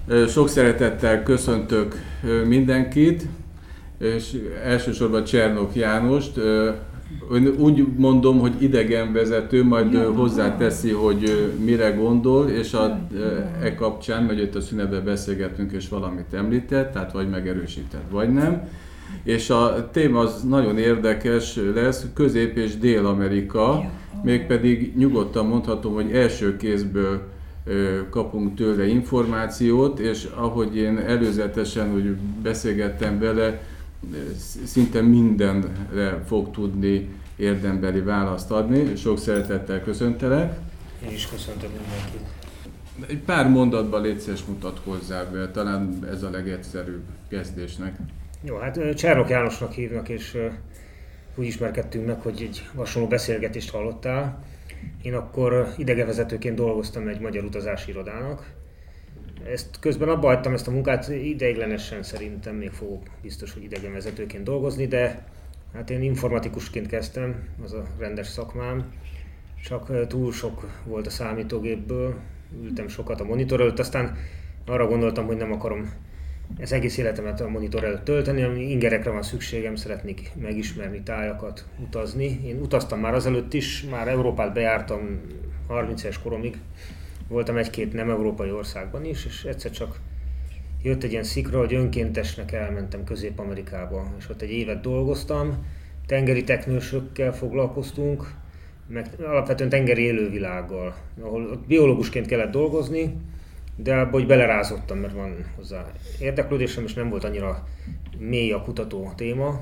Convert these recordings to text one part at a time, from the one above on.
Sok szeretettel köszöntök mindenkit, és elsősorban Csernok Jánost. Úgy mondom, hogy idegenvezető, majd hozzáteszi, hogy mire gondol, és e kapcsán, mert itt a szünetben beszélgetünk, és valamit említett, tehát vagy megerősített, vagy nem. És a téma az nagyon érdekes lesz, Közép- és Dél-Amerika, mégpedig nyugodtan mondhatom, hogy első kézből kapunk tőle információt, és ahogy én előzetesen úgy beszélgettem vele, szinte mindenre fog tudni érdembeli választ adni. Sok szeretettel köszöntelek. Én is köszöntöm mindenkit. Egy pár mondatban légy szíves, mutatkozzál be, talán ez a legegyszerűbb kezdésnek. Jó, hát Csernok Jánosnak hívnak, és úgy ismerkedtünk meg, hogy egy hasonló beszélgetést hallottál. Én akkor idegenvezetőként dolgoztam egy magyar utazási irodának. Ezt közben abba hagytam ezt a munkát, ideiglenesen szerintem még fogok biztos, hogy idegenvezetőként dolgozni, de hát én informatikusként kezdtem, az a rendes szakmám. Csak túl sok volt a számítógépből, ültem sokat a monitor előtt, aztán arra gondoltam, hogy nem akarom ez egész életemet a monitor előtt tölteni, ami ingerekre van szükségem, szeretnék megismerni tájakat, utazni. Én utaztam már azelőtt is, már Európát bejártam 30 éves koromig, voltam egy-két nem európai országban is, és egyszer csak jött egy ilyen szikra, hogy önkéntesnek elmentem Közép-Amerikába, és ott egy évet dolgoztam, tengeri teknősökkel foglalkoztunk, meg alapvetően tengeri élővilággal, ahol ott biológusként kellett dolgozni, de abban belerázottam, mert van hozzá érdeklődésem, és nem volt annyira mély a kutató téma.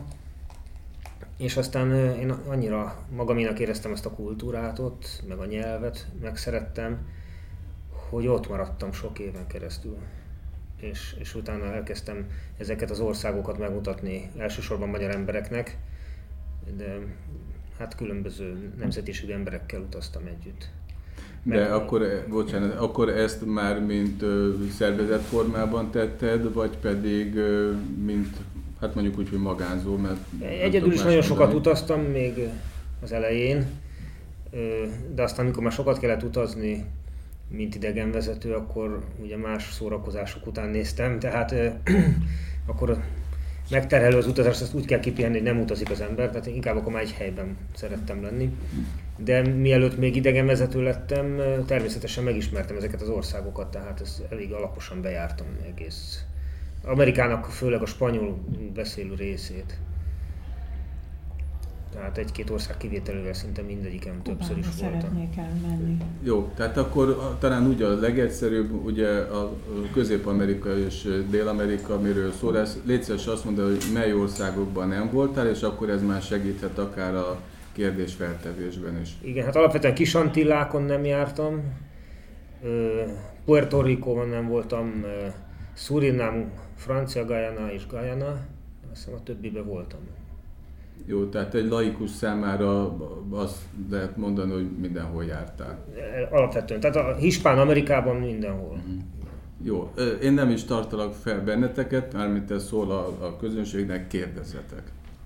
És aztán én annyira magaménak éreztem ezt a kultúrát ott, meg a nyelvet, megszerettem, hogy ott maradtam sok éven keresztül. És utána elkezdtem ezeket az országokat megmutatni, elsősorban magyar embereknek, de hát különböző nemzetiségű emberekkel utaztam együtt. De akkor ezt már mint szervezett formában tetted, vagy pedig mint, hát mondjuk úgy, hogy magánzó, mert... Egyedül is nagyon sokat utaztam még az elején, de aztán amikor már sokat kellett utazni, mint idegenvezető, akkor ugye más szórakozások után néztem, tehát akkor megterhelő az utazás, azt úgy kell kipihenni, hogy nem utazik az ember, tehát inkább akkor már egy helyben szerettem lenni. De mielőtt még idegenvezető lettem, természetesen megismertem ezeket az országokat, tehát ezt elég alaposan bejártam egész Amerikának, főleg a spanyol beszélő részét. Tehát egy-két ország kivételével szinte mindegyiken többször is voltam. Szeretnék elmenni. Jó, tehát akkor talán ugye a legegyszerűbb, ugye a Közép-Amerika és Dél-Amerika, amiről szól lesz. Légy szíves azt mondani, hogy mely országokban nem voltál, és akkor ez már segíthet akár a kérdésfeltevésben is. Igen, hát alapvetően Kis-Antillákon nem jártam, Puerto Ricóban nem voltam, Surinam, Francia Guyana és Guyana, azt hiszem a többiben voltam. Jó, tehát egy laikus számára azt lehet mondani, hogy mindenhol jártál. Alapvetően, tehát a Hispán-Amerikában mindenhol. Jó, én nem is tartalak fel benneteket, mármint ez szól a közönségnek, kérdezzetek.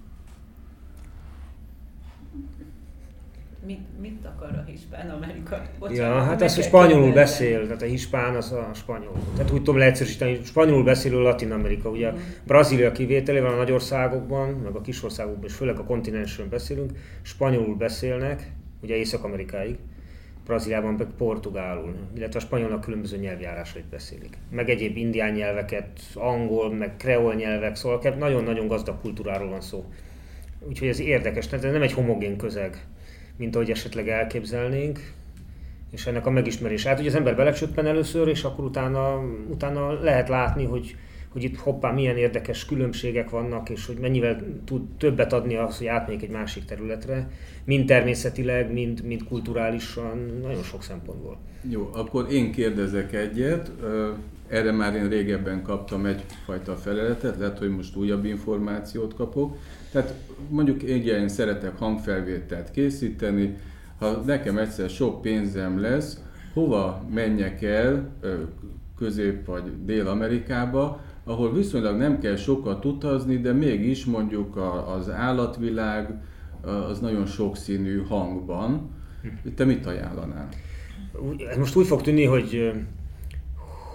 Mit akar a Hispán-Amerika? Ja, hát az, hogy spanyolul beszél, tehát a hispán az a spanyol. Tehát úgy tudom leegyszerűsíteni, spanyolul beszélő Latin-Amerika. Ugye Brazília kivételével a nagy országokban, meg a kis országokban, és főleg a kontinensen beszélünk, spanyolul beszélnek, ugye Észak-Amerikáig, Brazíliában meg portugálul, illetve a spanyolnak különböző nyelvjárásait beszélik. Meg egyéb indián nyelveket, angol, meg kreol nyelvek, szóval nagyon-nagyon gazdag kultúráról van szó. Úgyhogy ez érdekes, tehát ez nem egy homogén közeg, mint ahogy esetleg elképzelnénk, és ennek a megismerés. Hát ugye az ember belecsöppen először, és akkor utána lehet látni, hogy itt hoppá milyen érdekes különbségek vannak, és hogy mennyivel tud többet adni az, hogy átmegyek egy másik területre, mind természetileg, mind kulturálisan, nagyon sok szempontból. Jó, akkor én kérdezek egyet. Erre már én régebben kaptam egyfajta feleletet, lehet, hogy most újabb információt kapok. Tehát mondjuk én szeretek hangfelvételt készíteni, ha nekem egyszer sok pénzem lesz, hova menjek el Közép- vagy Dél-Amerikába, ahol viszonylag nem kell sokat utazni, de mégis mondjuk az állatvilág az nagyon sokszínű hangban. Te mit ajánlanál? Most úgy fog tűnni,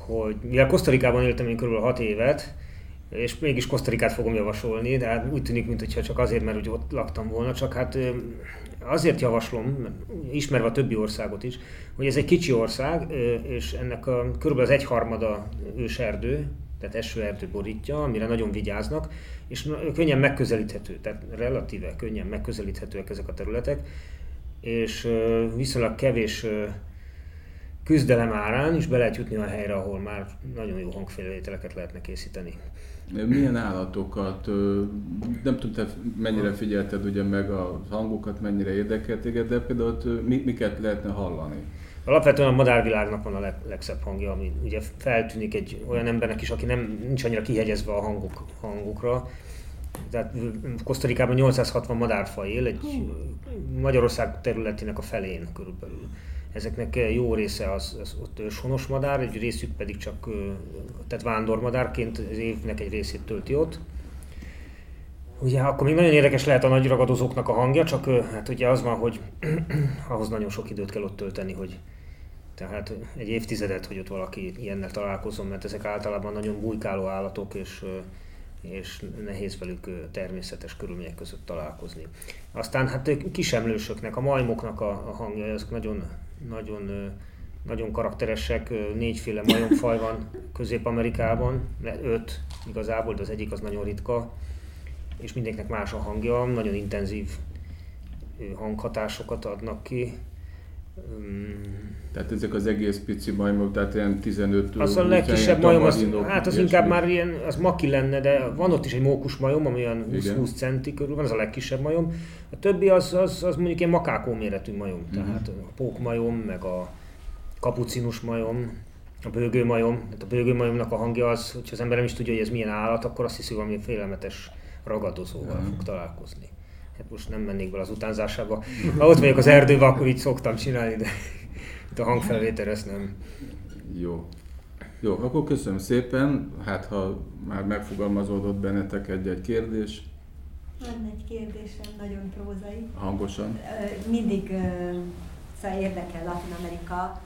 hogy mivel Kosztarikában éltem én kb. 6 évet, és mégis Kosztarikát fogom javasolni, de hát úgy tűnik, mintha csak azért, mert úgy ott laktam volna, csak hát azért javaslom, ismerve a többi országot is, hogy ez egy kicsi ország, és ennek körülbelül az egyharmada őserdő, tehát esőerdő borítja, amire nagyon vigyáznak, és könnyen megközelíthető, tehát relatíve könnyen megközelíthetőek ezek a területek, és viszonylag kevés küzdelem árán is be lehet jutni a helyre, ahol már nagyon jó hangfelvételeket lehetne készíteni. Milyen állatokat, nem tudom, te mennyire figyelted ugye meg a hangokat, mennyire érdekelt téged, de például miket lehetne hallani? Alapvetően a madárvilágnak van a legszebb hangja, ami ugye feltűnik egy olyan embernek is, aki nincs annyira kihegyezve a hangukra. Tehát Kosztarikában 860 madárfaj él, egy Magyarország területének a felén körülbelül. Ezeknek jó része az ott őshonos madár, egy részük pedig csak tehát vándormadárként az évnek egy részét tölti ott. Ugye akkor még nagyon érdekes lehet a nagy ragadozóknak a hangja, csak hát ugye az van, hogy ahhoz nagyon sok időt kell ott tölteni, hogy tehát egy évtizedet, hogy ott valaki ilyennel találkozom, mert ezek általában nagyon bujkáló állatok, és nehéz velük természetes körülmények között találkozni. Aztán hát kisemlősöknek, a majmoknak a hangja, azok nagyon karakteresek, 4 féle majomfaj van Közép-Amerikában, 5 igazából, de az egyik az nagyon ritka, és mindegyiknek más a hangja, nagyon intenzív hanghatásokat adnak ki. Tehát ezek az egész pici majmok, tehát ilyen 15 az a legkisebb majom, az inkább már ilyen, az maki lenne, de van ott is egy mókus majom, ami olyan 20 centi körül van, az a legkisebb majom. A többi az mondjuk ilyen makákó méretű majom, tehát a pókmajom, meg a kapucinus majom, a bőgőmajom. Tehát a bőgőmajomnak a hangja az, hogyha az ember nem is tudja, hogy ez milyen állat, akkor azt hiszi, hogy valami félelmetes ragadozóval fog találkozni. Hát most nem mennék bele az utánzásába. Ha ott vagyok az erdőben, akkor így szoktam csinálni, de itt a hangfelvétel ezt nem. Jó, akkor köszönöm szépen. Hát ha már megfogalmazódott bennetek egy kérdés. Van egy kérdésem, nagyon prózai. Hangosan. Mindig szóval érdekel Latin-Amerika,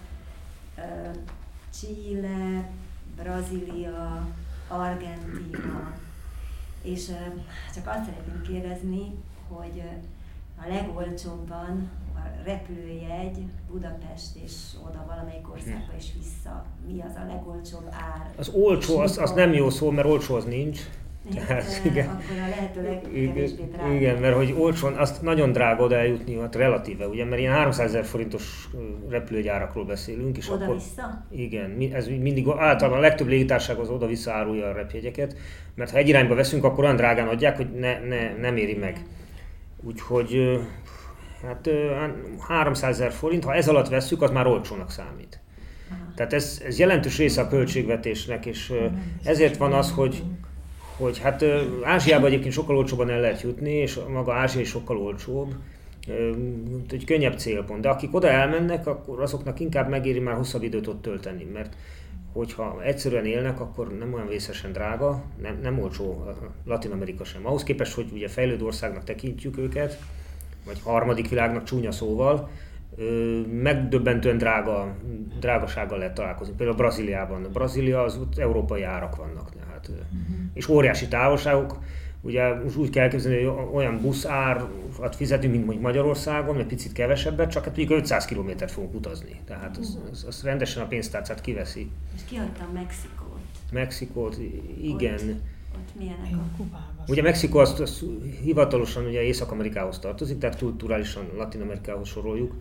Chile, Brazília, Argentína, és csak azt szeretném kérdezni, hogy a legolcsóbban a repülőjegy Budapest és oda valamelyik országba és vissza, mi az a legolcsóbb ár? Az olcsó, az nem jó szó, mert olcsó az nincs. Tehát, igen. Akkor a lehető legkevésbé drága. Igen, mert hogy olcsón, azt nagyon drága oda eljutni, hát relatíve, ugye, mert ilyen 300 000 forintos repülőgyárakról beszélünk. És oda-vissza? Akkor, igen, ez mindig általában a legtöbb légitársaság az oda-vissza árulja a repjegyeket, mert ha egy irányba veszünk, akkor olyan drágán adják, hogy nem éri meg. Úgyhogy hát 300 000 forint, ha ez alatt vesszük, az már olcsónak számít. Tehát ez jelentős része a költségvetésnek, és ezért van az, hogy hát Ázsiában egyébként sokkal olcsóbban el lehet jutni, és maga Ázsia is sokkal olcsóbb, egy könnyebb célpont. De akik oda elmennek, akkor azoknak inkább megéri már hosszabb időt ott tölteni, mert hogyha egyszerűen élnek, akkor nem olyan vészesen drága, nem olcsó Latin-Amerika sem. Ahhoz képest, hogy ugye fejlődő országnak tekintjük őket, vagy harmadik világnak csúnya szóval, megdöbbentően drágasággal lehet találkozni. Például Brazíliában. Brazília az európai árak vannak, tehát, és óriási távolságok. Ugye úgy kell elképzelni, hogy olyan buszárat fizetünk, mint mondjuk Magyarországon, egy picit kevesebbet, csak hát mondjuk 500 kilométert fogunk utazni. Tehát az rendesen a pénztárcát kiveszi. És kihagytam Mexikót. Mexikót, igen. Ott milyenek a Kubában? Ugye Mexikó az hivatalosan ugye Észak-Amerikához tartozik, tehát kulturálisan Latin-Amerikához soroljuk.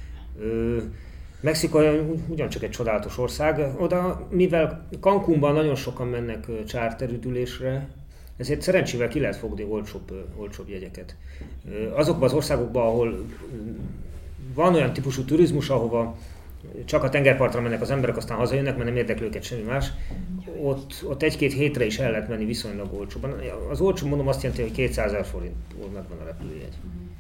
Mexikó ugyancsak egy csodálatos ország. Oda, mivel Cancúnban nagyon sokan mennek charterüdülésre, ezért szerencsével ki lehet fogni olcsóbb jegyeket. Azokban az országokban, ahol van olyan típusú turizmus, ahova csak a tengerpartra mennek az emberek, aztán hazajönnek, mert nem érdekli őket semmi más, ott 1-2 hétre is el lehet menni viszonylag olcsóban. Az olcsó, mondom, azt jelenti, hogy 200 000 forintból megvan a repülőjegy.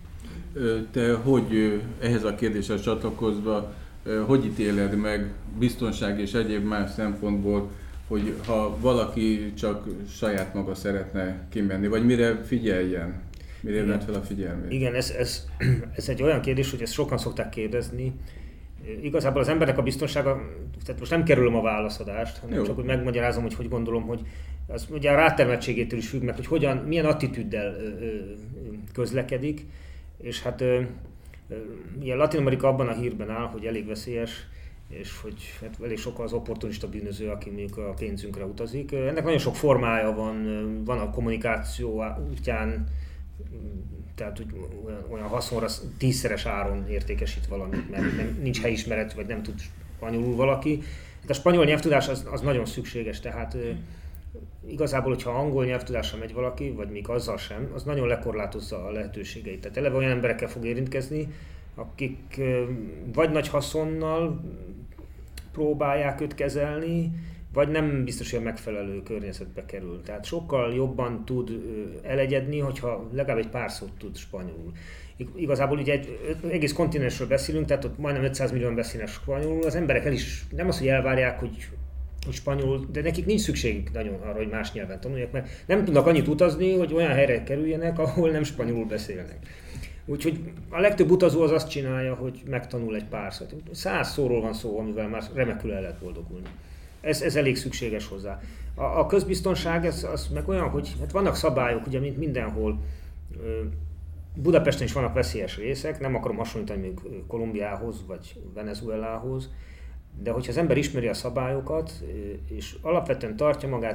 Te hogy ehhez a kérdéshez csatlakozva, hogy ítéled meg biztonság és egyéb más szempontból, hogy ha valaki csak saját maga szeretne kimenni, vagy mire figyeljen? Mire vett fel a figyelmét? Igen, ez egy olyan kérdés, hogy ezt sokan szokták kérdezni. Igazából az embernek a biztonsága, tehát most nem kerülöm a válaszadást, hanem Jó. csak hogy megmagyarázom, hogy gondolom, hogy az ugye a rátermettségétől is függ meg, hogy milyen attitűddel közlekedik, és hát ilyen Latin Amerika abban a hírben áll, hogy elég veszélyes, és hogy hát elég sok az opportunista bűnöző, aki mondjuk a pénzünkre utazik. Ennek nagyon sok formája van a kommunikáció útján, tehát hogy olyan haszonra 10-szeres áron értékesít valamit, mert nincs helyismeret, vagy nem tud spanyolul valaki. Hát a spanyol nyelvtudás az nagyon szükséges, tehát igazából, hogyha angol nyelvtudással megy valaki, vagy még azzal sem, az nagyon lekorlátozza a lehetőségeit. Tehát eleve olyan emberekkel fog érintkezni, akik vagy nagy haszonnal próbálják őt kezelni, vagy nem biztos, hogy a megfelelő környezetbe kerül. Tehát sokkal jobban tud elegyedni, hogyha legalább egy pár szót tud spanyolul. Igazából ugye egy egész kontinensről beszélünk, tehát ott majdnem 500 millióan beszélnek spanyolul, az emberek nem az, hogy elvárják, hogy spanyolul, de nekik nincs szükségük nagyon arra, hogy más nyelven tanulják, mert nem tudnak annyit utazni, hogy olyan helyre kerüljenek, ahol nem spanyolul beszélnek. Úgyhogy a legtöbb utazó az azt csinálja, hogy megtanul egy pár szót. 100 szóról van szó, amivel már remekül el lehet boldogulni. Ez elég szükséges hozzá. A közbiztonság az meg olyan, hogy hát vannak szabályok, ugye, mint mindenhol. Budapesten is vannak veszélyes részek, nem akarom hasonlítani még Kolumbiához vagy Venezuelához, de hogyha az ember ismeri a szabályokat, és alapvetően tartja magát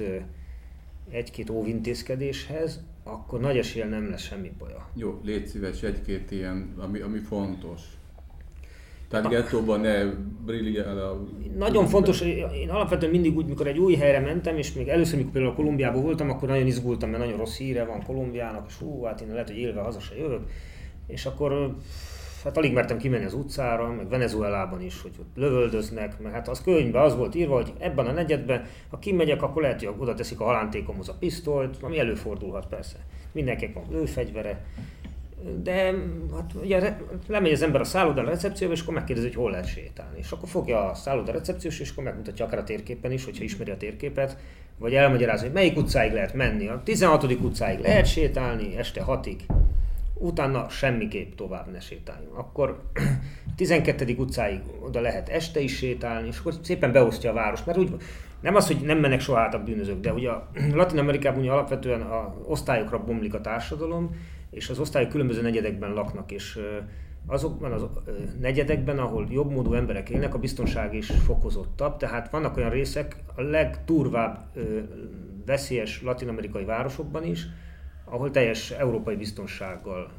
egy-két óvintézkedéshez, akkor nagy eséllyel nem lesz semmi baja. Jó, légy szíves, egy-két ilyen, ami fontos. Tehát gettóban ne brilliál a... Nagyon fontos, én alapvetően mindig úgy, mikor egy új helyre mentem, és még először, mikor például Kolumbiában voltam, akkor nagyon izgultam, mert nagyon rossz híre van Kolumbiának, és hát én lehet, hogy élve haza se jövök. És akkor hát alig mertem kimenni az utcára, meg Venezuelában is, hogy ott lövöldöznek, meg hát az könyvben az volt írva, hogy ebben a negyedben, ha kimegyek, akkor lehet, hogy oda teszik a halántékomhoz a pisztolyt, ami előfordulhat persze. Mindenkinek van lőfegyvere. De hát ugye lemegy az ember a szálloda recepcióba, és akkor megkérdezi, hogy hol lehet sétálni. És akkor fogja a szálloda recepciós, és akkor megmutatja akár a térképen is, hogyha ismeri a térképet, vagy elmagyarázza, hogy melyik utcáig lehet menni. A 16. utcáig lehet sétálni, este 6-ig. Utána semmiképp tovább ne sétáljunk. Akkor 12. utcáig oda lehet este is sétálni, és akkor szépen beosztja a város. Mert úgy, nem az, hogy nem mennek soha át a bűnözők, de ugye Latin Amerikában ugye alapvetően az osztályokra bomlik a társadalom, és az osztályok különböző negyedekben laknak, és azokban a negyedekben, ahol jobbmódú emberek élnek, a biztonság is fokozottabb, tehát vannak olyan részek a legdurvább veszélyes latin-amerikai városokban is, ahol teljes európai biztonsággal,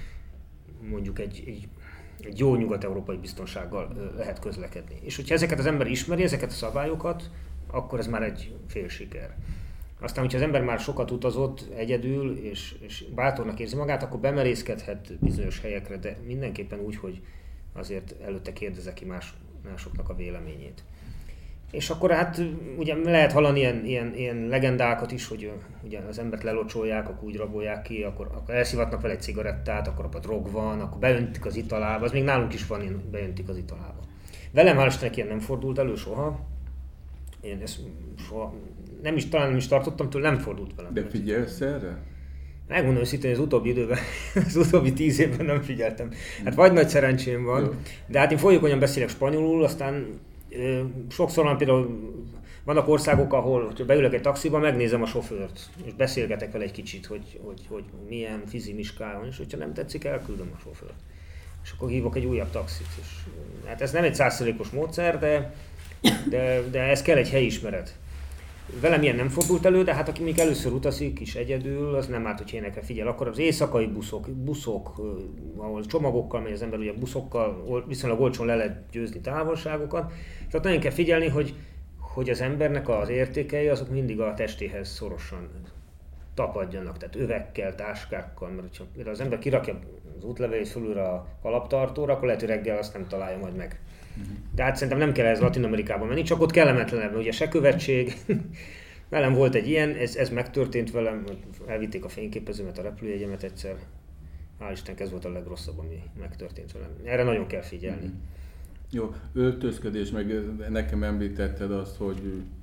mondjuk egy jó nyugat-európai biztonsággal lehet közlekedni. És hogyha ezeket az ember ismeri, ezeket a szabályokat, akkor ez már egy fél siker. Aztán, hogyha az ember már sokat utazott egyedül, és bátornak érzi magát, akkor bemerészkedhet bizonyos helyekre, de mindenképpen úgy, hogy azért előtte kérdezze ki másoknak a véleményét. És akkor hát ugye lehet hallani ilyen legendákat is, hogy ugye az embert lelocsolják, akkor úgy rabolják ki, akkor elszivatnak vele egy cigarettát, akkor abban drog van, akkor beöntik az italába, az még nálunk is van, ilyen, hogy beöntik az italába. Velem hál' Istennek ilyen nem fordult elő soha. Én ezt soha talán nem is tartottam tőle, nem fordult velem. De figyelsz erre? Megmondom őszintén, az utóbbi időben, az utóbbi 10 évben nem figyeltem. Hát vagy nagy szerencsém van, de hát én folyékonyan beszélek spanyolul, aztán sokszor van például, vannak országok, ahol, hogyha beülök egy taxiba, megnézem a sofőrt, és beszélgetek vele egy kicsit, hogy milyen fizimiskája, és hogyha nem tetszik, elküldöm a sofőrt. És akkor hívok egy újabb taxit. És, hát ez nem egy 100%-os módszer, de ez kell egy helyismeret. Velem ilyen nem fordult elő, de hát aki még először utazik is egyedül, az nem árt, hogy ilyenekre figyel. Akkor az éjszakai buszok, ahol csomagokkal megy az ember, ugye buszokkal viszonylag olcsón le lehet győzni távolságokat. Tehát nagyon kell figyelni, hogy az embernek az értékei azok mindig a testéhez szorosan tapadjanak, tehát övekkel, táskákkal, mert ha az ember kirakja az útlevelét fölülre a kalaptartóra, akkor lehet, hogy reggel azt nem találja majd meg. De hát szerintem nem kell ez Latin-Amerikában menni, csak ott kellemetlenebb, ugye se követség. Velem volt egy ilyen, ez megtörtént velem, elvitték a fényképezőmet, a repülőjegyemet egyszer. Hál' Istennek ez volt a legrosszabb, ami megtörtént velem. Erre nagyon kell figyelni. Jó, öltözködés, meg nekem említetted azt, hogy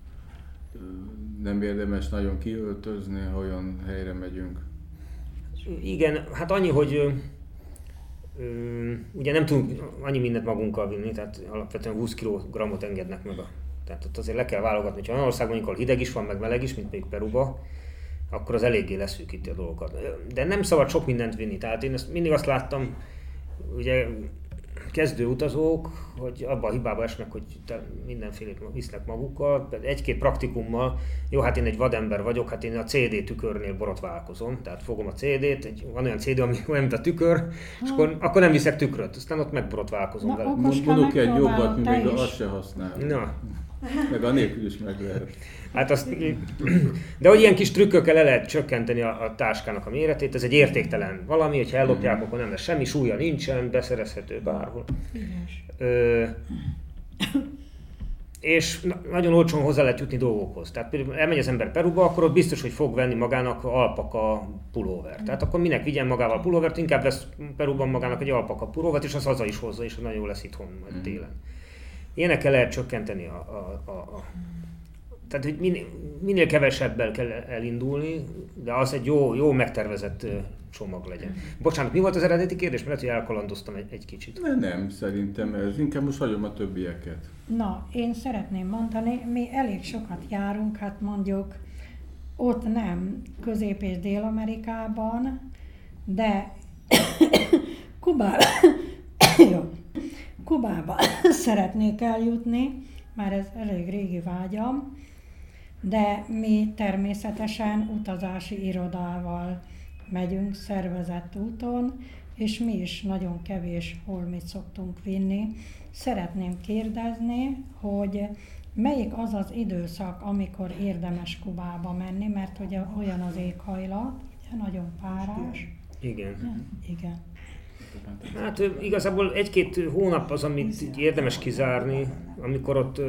nem érdemes nagyon kiöltözni, ha olyan helyre megyünk. Igen, hát annyi, hogy ugye nem tudunk annyi mindent magunkkal vinni, tehát alapvetően 20 kg engednek meg. Tehát ott azért le kell válogatni, hogyha olyan országban, ahol hideg is van, meg meleg is, mint még Peruba, akkor az eléggé leszűkíti a dolgokat. De nem szabad sok mindent vinni, tehát én mindig azt láttam, ugye kezdő utazók, hogy abba a hibába esnek, hogy mindenfélét visznek magukkal, egy-két praktikummal, jó, hát én egy vadember vagyok, hát én a CD tükörnél borotválkozom, tehát fogom a CD-t, van olyan CD, ami olyan, mint a tükör, és akkor nem viszek tükröt, aztán ott megborotválkozom vele. Mondok egy jobbat, mi még azt se használom. Na. Meg anélkül is meg lehet. Hát azt, de hogy ilyen kis trükkökkel le lehet csökkenteni a táskának a méretét, ez egy értéktelen valami, hogyha ellopják, akkor nem lesz semmi, súlya nincsen, beszerezhető bárhol. És nagyon olcsón hozzá lehet jutni dolgokhoz. Tehát például elmegy az ember Peruba, akkor ott biztos, hogy fog venni magának alpaka pulóvert. Tehát akkor minek vigyen magával pulóvert, inkább vesz Peruban magának egy alpaka pulóvert, és az haza is hozza, és nagyon jó lesz itthon majd télen. Ilyenekkel lehet csökkenteni tehát, hogy minél kevesebbel kell elindulni, de az egy jó megtervezett csomag legyen. Bocsánat, mi volt az eredeti kérdés? Mert lehet, hogy elkalandoztam egy kicsit. Nem, szerintem ez. Inkább most hagyom a többieket. Na, én szeretném mondani, mi elég sokat járunk, hát mondjuk ott nem Közép- és Dél-Amerikában, de Kubába szeretnék eljutni, már ez elég régi vágyam, de mi természetesen utazási irodával megyünk szervezett úton, és mi is nagyon kevés holmit szoktunk vinni. Szeretném kérdezni, hogy melyik az az időszak, amikor érdemes Kubába menni, mert ugye olyan az éghajlat, ugye nagyon párás. Igen. Igen. Hát igazából 1-2 hónap az, amit érdemes kizárni, amikor ott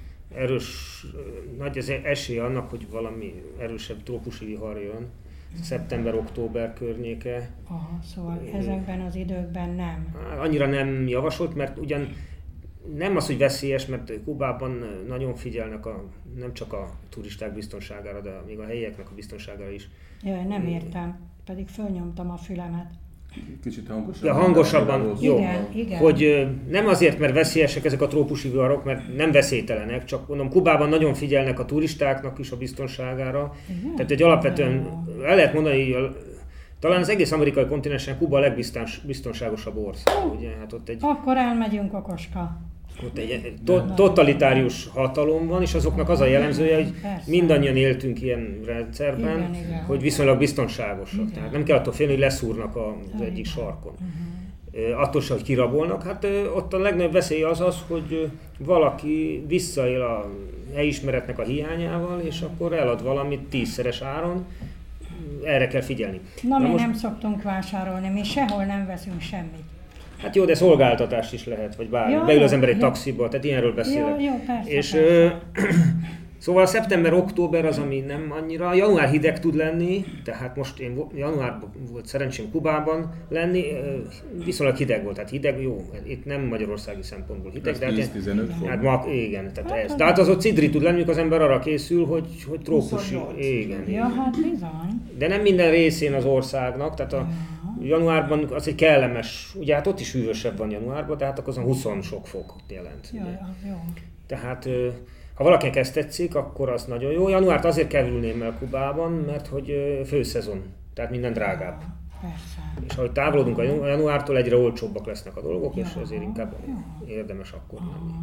erős, nagy az esély annak, hogy valami erősebb trópusi vihar jön. Szeptember-október környéke. Aha, szóval ezekben az időkben nem. Annyira nem javasolt, mert ugyan nem az, hogy veszélyes, mert Kubában nagyon figyelnek nem csak a turisták biztonságára, de még a helyieknek a biztonságára is. Jaj, nem értem, pedig fölnyomtam a fülemet. Kicsit hangosabban. Ja, hangosabban, jó. Igen. Hogy nem azért, mert veszélyesek ezek a trópusi viharok, mert nem veszélytelenek, csak mondom, Kubában nagyon figyelnek a turistáknak is a biztonságára. Igen? Tehát egy alapvetően el lehet mondani, hogy talán az egész amerikai kontinensen Kuba a legbiztonságosabb ország. Ugye? Hát akkor elmegyünk Okoska. Ott egy totalitárius hatalom van, és azoknak az a jellemzője, hogy mindannyian éltünk ilyen rendszerben, igen. Hogy viszonylag biztonságosak. Igen. Tehát nem kell attól félni, hogy leszúrnak az egyik sarkon. Attól se, hogy kirabolnak. Hát ott a legnagyobb veszély az, hogy valaki visszaél a helyismeretnek a hiányával, és akkor elad valamit 10-szeres áron. Erre kell figyelni. Na, mi most nem szoktunk vásárolni, mi sehol nem veszünk semmit. Hát jó, de szolgáltatás is lehet, vagy bármi. Ja, beül az ember egy taxiba, tehát ilyenről beszélek. Jó, persze, és persze. Szóval szeptember-október az, ami nem annyira. Január hideg tud lenni, tehát most én januárban volt szerencsém Kubában lenni, viszonylag hideg volt, tehát hideg, jó, itt nem magyarországi szempontból hideg. 10-15 fok. Hát igen, tehát ez. De hát az ott cidri tud lenni, az ember arra készül, hogy trópusi. Igen. Ja, hát bizony. De nem minden részén az országnak, tehát januárban az egy kellemes, ugye hát ott is hűvösebb van januárban, tehát akkor azon 20 sok fok jelent. Jaj, jó. Tehát ha valakinek ezt tetszik, akkor az nagyon jó. Januárt azért kerülném el Kubában, mert hogy főszezon, tehát minden drágább. Persze. És ahogy távolodunk a januártól, egyre olcsóbbak lesznek a dolgok, és azért inkább érdemes akkor menni.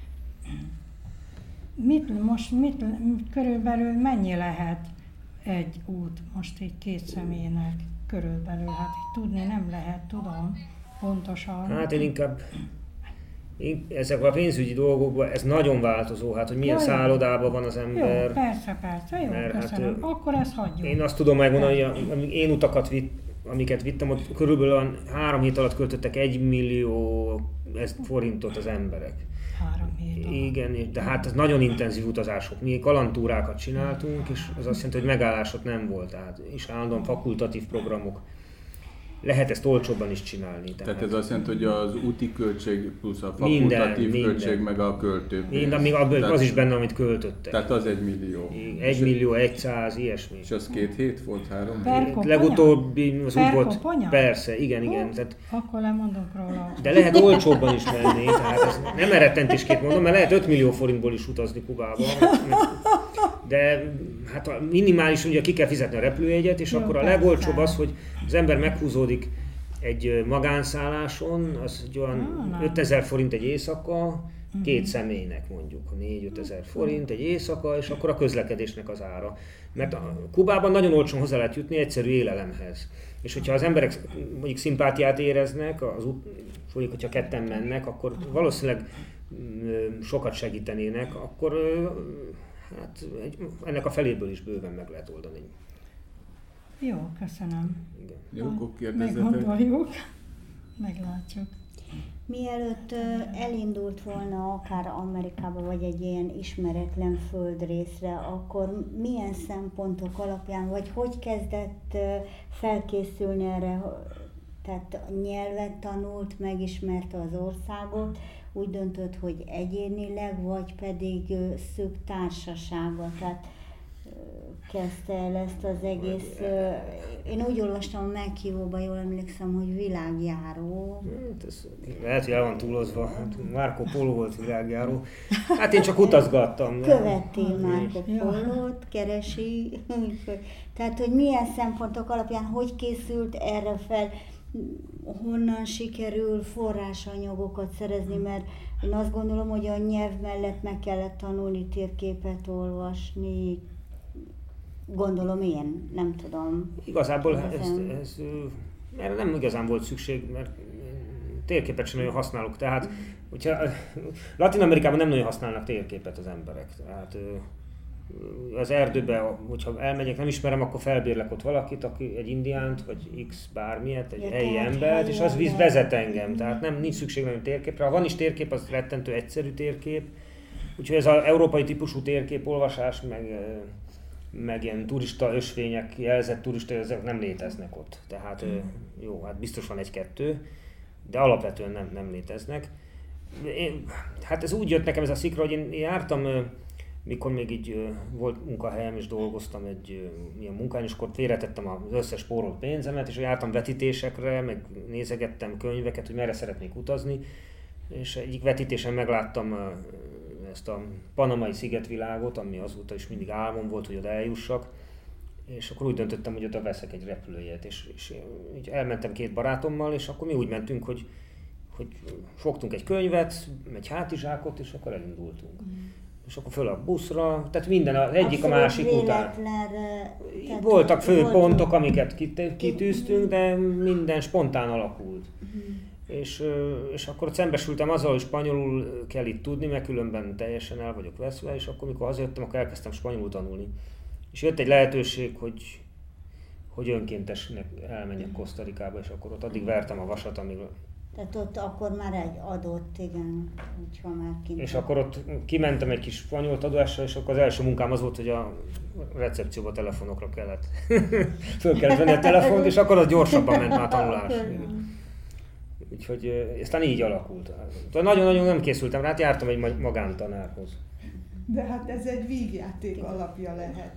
Körülbelül mennyi lehet egy út most így 2 személynek körülbelül? Hát így tudni nem lehet, tudom pontosan. Hát én inkább ezek a pénzügyi dolgokban, ez nagyon változó, hát hogy milyen szállodában van az ember. Jó, persze, jó, köszönöm. Hát, akkor ezt hagyjuk. Én azt tudom megmondani, hogy én utakat amiket vittem, ott körülbelül 3 hét alatt költöttek 1 millió forintot az emberek. 3 hét alatt. Igen, de hát ez nagyon intenzív utazások. Mi kalandtúrákat csináltunk, és az azt jelenti, hogy megállásot nem volt, tehát és állandóan fakultatív programok. lehet ezt olcsóbban is csinálni. Tehát ez azt jelenti, hogy az úti költség plusz a fakultatív költség, meg a költőpénz. Még az is benne, amit költöttek. Tehát az 1 millió. 1 millió, 100, ilyesmi. És az 2 hét volt, 3 Per legutóbbi az úgy volt. koponya? Persze, igen. Tehát, Akkor lemondok róla. de lehet olcsóbban is menni, tehát ez nem erettentésként mondom, mert lehet 5 millió forintból is utazni Kubába. De hát a minimális, ugye ki kell fizetni a repülőjegyet, és Jó, akkor a persze. legolcsóbb az, hogy az ember meghúzódik egy magánszálláson, az egy olyan 5000 forint egy éjszaka, 2 személynek mondjuk, 4-5 ezer forint egy éjszaka, és akkor a közlekedésnek az ára. Mert Kubában nagyon olcsón hozzá lehet jutni egyszerű élelemhez. És hogyha az emberek mondjuk szimpátiát éreznek, mondjuk, hogyha ketten mennek, akkor valószínűleg sokat segítenének, akkor hát ennek a feléből is bőven meg lehet oldani. Jó, köszönöm. Igen. Jó, akkor kérdezzetek. Meggondoljuk, meglátjuk. Mielőtt elindult volna akár Amerikába, vagy egy ilyen ismeretlen földrészre, akkor milyen szempontok alapján, vagy hogy kezdett felkészülni erre? Tehát nyelvet tanult, megismerte az országot, úgy döntött, hogy egyénileg, vagy pedig szűk társaságban. Tehát kezdte el ezt az egész, én úgy olvastam a meghívóban, jól emlékszem, hogy világjáró. Hát ez lehet, hogy el van túlozva, hát Marco Polo volt világjáró. Hát én csak utazgattam. Követtél Marco Polót, keresi, tehát hogy milyen szempontok alapján, hogy készült erre fel, honnan sikerül forrásanyagokat szerezni, mert én azt gondolom, hogy a nyelv mellett meg kellett tanulni térképet olvasni, gondolom én, nem tudom. Igazából erre nem igazán volt szükség, mert térképet sem nagyon használok. Tehát, hogyha Latin-Amerikában nem nagyon használnak térképet az emberek. Tehát az erdőbe, hogyha elmegyek, nem ismerem, akkor felbérlek ott valakit, aki egy indiánt, vagy x bármilyet, egy helyi embert, és az vezet engem. Tehát nincs szükség nagyon térképre. Ha van is térkép, az rettentő egyszerű térkép. Úgyhogy ez az európai típusú térképolvasás, meg ilyen turista ösvények, jelzett turista, ezek nem léteznek ott. Tehát jó, hát biztos van egy-kettő, de alapvetően nem léteznek. Hát ez úgy jött nekem ez a szikra, hogy én jártam, mikor még így volt munkahelyem és dolgoztam egy ilyen munkán, és akkor félretettem az összes spórolt pénzemet, és jártam vetítésekre, meg nézegettem könyveket, hogy merre szeretnék utazni, és egyik vetítésen megláttam ezt a panamai szigetvilágot, ami azóta is mindig álmom volt, hogy oda eljussak, és akkor úgy döntöttem, hogy oda veszek egy repülőjegyet, és így elmentem 2 barátommal, és akkor mi úgy mentünk, hogy fogtunk egy könyvet, egy hátizsákot, és akkor elindultunk. És akkor föl a buszra, tehát minden az egyik a másik után. Voltak fő pontok, amiket kitűztünk, de minden spontán alakult. És akkor szembesültem azzal, hogy spanyolul kell itt tudni, mert különben teljesen el vagyok veszve, és akkor mikor hazajöttem, akkor elkezdtem spanyolul tanulni. És jött egy lehetőség, hogy önkéntesnek elmenjek Kosztarikába, és akkor ott addig vertem a vasat, amíg... Tehát ott akkor már egy adott, igen, hogyha már kint. És akkor ott kimentem egy kis spanyol tanulással, és akkor az első munkám az volt, hogy a recepcióba telefonokra kellett. Föl kellett venni a telefont, és akkor az gyorsabban ment már a tanulás. Úgyhogy aztán így alakult. Nagyon-nagyon nem készültem rá, hát jártam egy magántanárhoz. De hát ez egy vígjáték alapja lehet.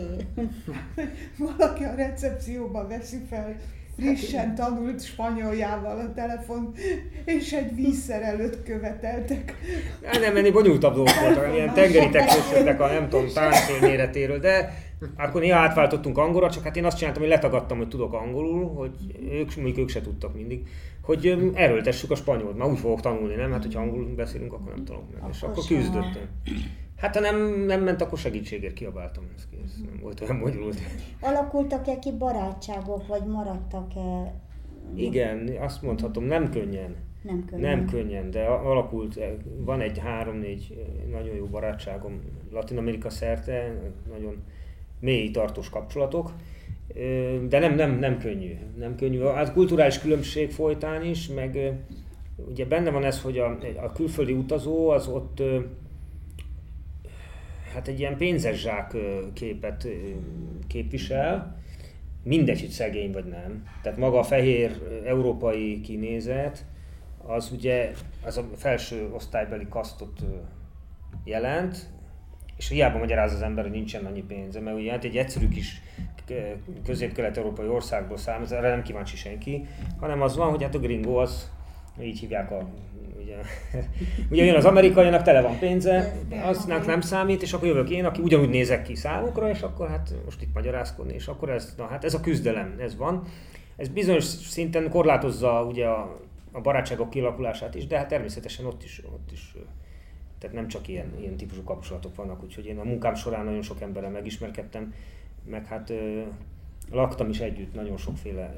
Valaki a recepcióba veszi fel frissen tanult spanyoljával a telefon, és egy vízszerelőt követeltek. Nem menni, bonyolultabb dolgok voltak, ilyen tengeri teknősöknek a nem tudom, táncfél méretéről, de akkor néha átváltottunk angolra, csak hát én azt csináltam, hogy letagadtam, hogy tudok angolul, hogy ők se tudtak mindig, hogy erőltessük a spanyolt, már úgy fogok tanulni, nem? Hát, hogyha angolul beszélünk, akkor nem tudom meg, és akkor küzdöttem. Hát ha nem ment, akkor segítségért kiabáltam, ez nem volt olyan bonyolult. Alakultak-e ki barátságok, vagy maradtak-e? Igen, azt mondhatom, nem könnyen. Nem könnyen, de alakult, van egy 3-4 nagyon jó barátságom Latin-Amerika szerte, nagyon mély tartós kapcsolatok, de nem könnyű. Nem könnyű. A kulturális különbség folytán is, meg ugye benne van ez, hogy a külföldi utazó az ott hát egy ilyen pénzes zsák képet képvisel, mindegy, hogy szegény vagy nem. Tehát maga a fehér európai kinézet, az ugye az a felső osztálybeli kasztot jelent, és hiába magyaráz az ember, hogy nincsen annyi pénze, mert ugye hát egy egyszerű kis közép-kelet-európai országból származ, erre nem kíváncsi senki, hanem az van, hogy hát a gringo az, így hívják ugye jön az amerikainak, tele van pénze, aznak nem számít, és akkor jövök én, aki ugyanúgy nézek ki számukra, és akkor hát most itt magyarázkodni, és akkor ez a küzdelem, ez van. Ez bizonyos szinten korlátozza ugye a barátságok kialakulását is, de hát természetesen ott is tehát nem csak ilyen típusú kapcsolatok vannak, úgyhogy én a munkám során nagyon sok emberrel megismerkedtem, meg hát laktam is együtt nagyon sokféle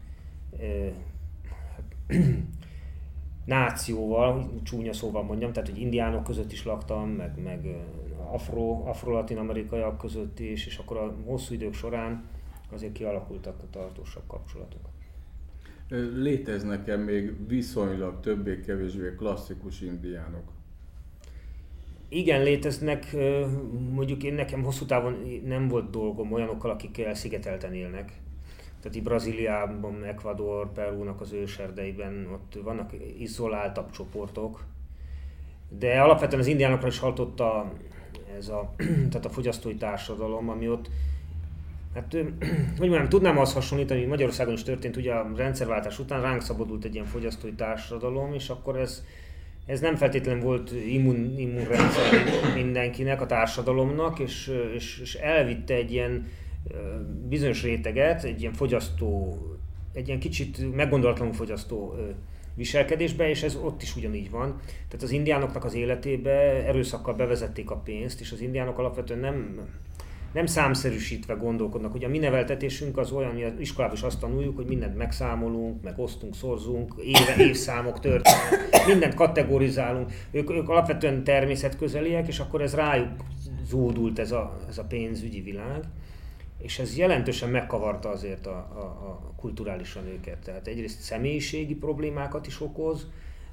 nációval, csúnya szóval mondjam, tehát hogy indiánok között is laktam, meg afro-latin-amerikaiak között is, és akkor a hosszú idők során azért kialakultak a tartósabb kapcsolatok. Léteznek-e még viszonylag többé-kevésbé klasszikus indiánok? Igen, léteznek, mondjuk nekem hosszú távon nem volt dolgom olyanokkal, akikkel szigetelten élnek. Tehát így Brazíliában, Ecuador, Perúnak az őserdeiben ott vannak izoláltabb csoportok, de alapvetően az indiánokra is hatott tehát a fogyasztói társadalom, ami ott, hát hogy mondjam, tudnám azt hasonlítani, hogy Magyarországon is történt, ugye a rendszerváltás után ránk szabadult egy ilyen fogyasztói társadalom, és akkor ez nem feltétlenül volt immunrendszer mindenkinek, a társadalomnak, és elvitte egy ilyen bizonyos réteget, egy ilyen fogyasztó, egy ilyen kicsit meggondolatlanul fogyasztó viselkedésbe, és ez ott is ugyanígy van. Tehát az indiánoknak az életébe erőszakkal bevezették a pénzt, és az indiánok alapvetően nem számszerűsítve gondolkodnak. Ugye a mi neveltetésünk az olyan, mi az iskolában is azt tanuljuk, hogy mindent megszámolunk, meg osztunk, szorzunk, évszámok történnek, mindent kategorizálunk. Ők alapvetően természetközeliek, és akkor ez rájuk zúdult ez a pénzügyi világ. És ez jelentősen megkavarta azért a kulturálisan őket. Tehát egyrészt személyiségi problémákat is okoz.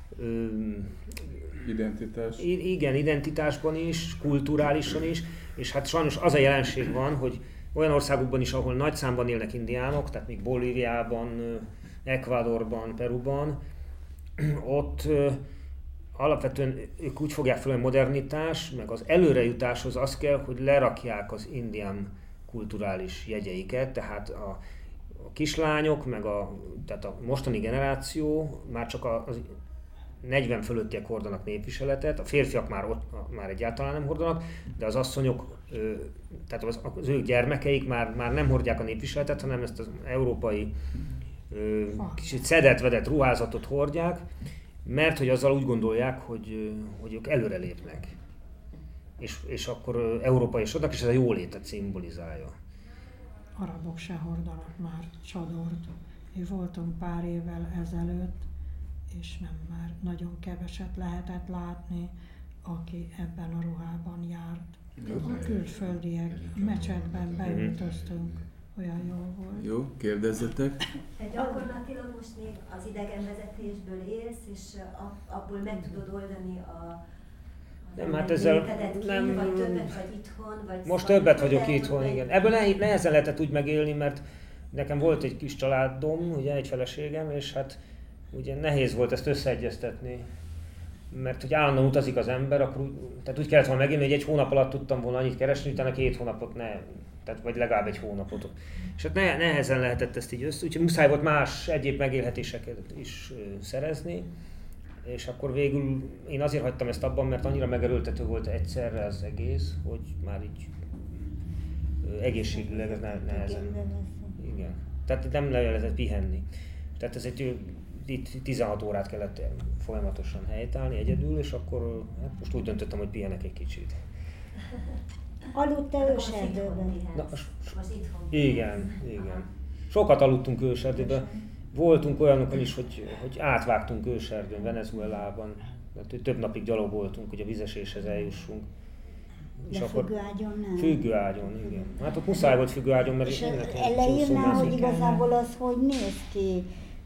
Identitás? Igen, identitásban is, kulturálisan is. És hát sajnos az a jelenség van, hogy olyan országokban is, ahol nagy számban élnek indiánok, tehát még Bolíviában, Ecuadorban, Peruban, ott alapvetően ők úgy fogják fel, hogy modernitás, meg az előrejutáshoz az kell, hogy lerakják az indián kulturális jegyeiket, tehát a kislányok, tehát a mostani generáció már csak az 40 fölöttiek hordanak népviseletet, a férfiak már egyáltalán nem hordanak, de az asszonyok, tehát az ő gyermekeik már nem hordják a népviseletet, hanem ezt az európai kicsit szedett-vedett ruházatot hordják, mert hogy azzal úgy gondolják, hogy ők előrelépnek. És akkor európai sodnak, és ez a jólétet szimbolizálja. Arabok se hordanak már csadort. Mi voltunk pár évvel ezelőtt, és már nagyon keveset lehetett látni, aki ebben a ruhában járt. A külföldiek mecsetben beültöztünk, olyan jó volt. Jó, kérdezzetek. Te gyakorlatilag most még az idegenvezetésből élsz, és abból meg tudod oldani nem, hát ezzel nem... Vagy többet vagy itthon, vagy... Most többet vagyok itthon, igen. Ebből nehezen lehetett úgy megélni, mert nekem volt egy kis családom, ugye egy feleségem, és hát ugye nehéz volt ezt összeegyeztetni. Mert hogy állandóan utazik az ember, akkor tehát úgy kellett volna megélni, hogy egy hónap alatt tudtam volna annyit keresni, utána 2 hónapot tehát vagy legalább 1 hónapot. És hát nehezen lehetett ezt így úgyhogy muszáj volt más egyéb megélhetéseket is szerezni. És akkor végül én azért hagytam ezt abban, mert annyira megerőltető volt egyszerre az egész, hogy már így egészségüleg ez nehezen. Igen. Tehát nem lehetett pihenni. Tehát ez itt 16 órát kellett folyamatosan helytállni egyedül, és akkor hát most úgy döntöttem, hogy pihenek egy kicsit. Aludtál őserdőben? Most itthon. Igen. Sokat aludtunk őserdőben. Voltunk olyanokon is, hogy átvágtunk őserdőn, Venezuelában. Több napig gyalogoltunk, hogy a vizeséshez eljussunk. De függőágyon nem? Függőágyon, igen. Hát ott muszáj volt függőágyon, mert és leírnál, hogy igazából az hogy néz ki?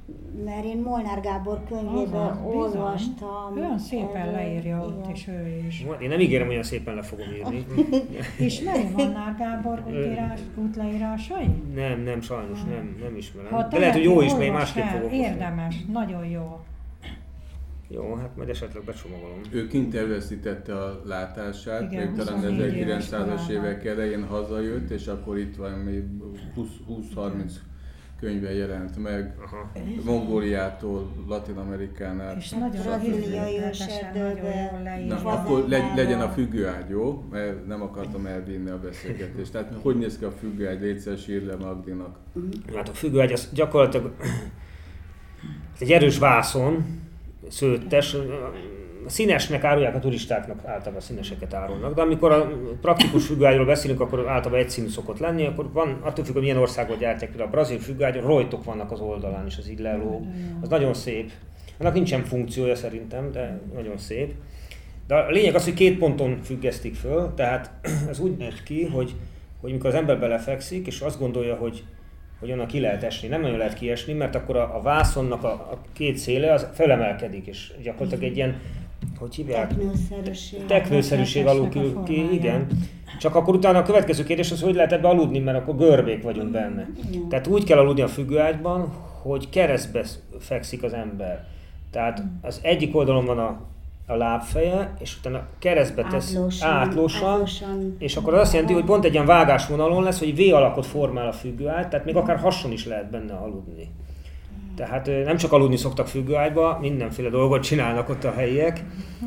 mert én Molnár Gábor könyvében olvastam. Olyan szépen leírja ott igen. is ő is. Én nem ígérem, olyan szépen le fogom írni. Ismeri Molnár Gábor útleírásai? Nem, sajnos nem ismerem. Ha De lehet, hogy jó is, mert én másképp el, fogok. érdemes, nagyon jó. Jó, hát majd esetleg becsomagolom. Ő kint elveszítette a látását, Igen, még talán 24 éves 1900-as korában. évek elején hazajött, és akkor itt van még 20-30 könyve jelent meg, Aha. Mongóliától, Latin-Amerikán át. És nagyon Brazíliai részletesen, nagyon őserdőbe. jól Na, leírja. akkor legyen a függőágy, jó? Mert nem akartam elvinni a beszélgetést. Tehát hogy néz ki a függőágy? Légy szíves, írd le Magdinak. Hát a függőágy az gyakorlatilag egy erős vászon, szőttes, a színesnek árulják, a turistáknak általában színeseket árulnak, de amikor a praktikus függőágyról beszélünk, akkor általában egyszínű szokott lenni, akkor van, attól függ, hogy milyen országban gyártják, például a brazil függőágyon rojtok vannak az oldalán is, az így lelóg. Az nagyon szép. Annak nincsen funkciója szerintem, de nagyon szép. De a lényeg az, hogy 2 ponton függesztik föl, tehát ez úgy néz ki, hogy mikor az ember belefekszik, és azt gondolja, hogy onnan ki lehet esni. Nem nagyon lehet kiesni, mert akkor a vászonnak a 2 széle az felemelkedik, és gyakorlatilag egy ilyen, hogy hívják? Teknőszerűség alul ki, igen. Csak akkor utána a következő kérdés az, hogy lehet ebbe aludni, mert akkor görbék vagyunk benne. Tehát úgy kell aludni a függőágyban, hogy keresztbe fekszik az ember. Tehát az egyik oldalon van a lábfeje, és utána keresztbe tesz átlósan, és akkor az azt jelenti, hogy pont egy ilyen vágásvonalon lesz, hogy V alakot formál a függőágy, tehát még akár hason is lehet benne aludni. Tehát nem csak aludni szoktak függőágyba, mindenféle dolgot csinálnak ott a helyiek,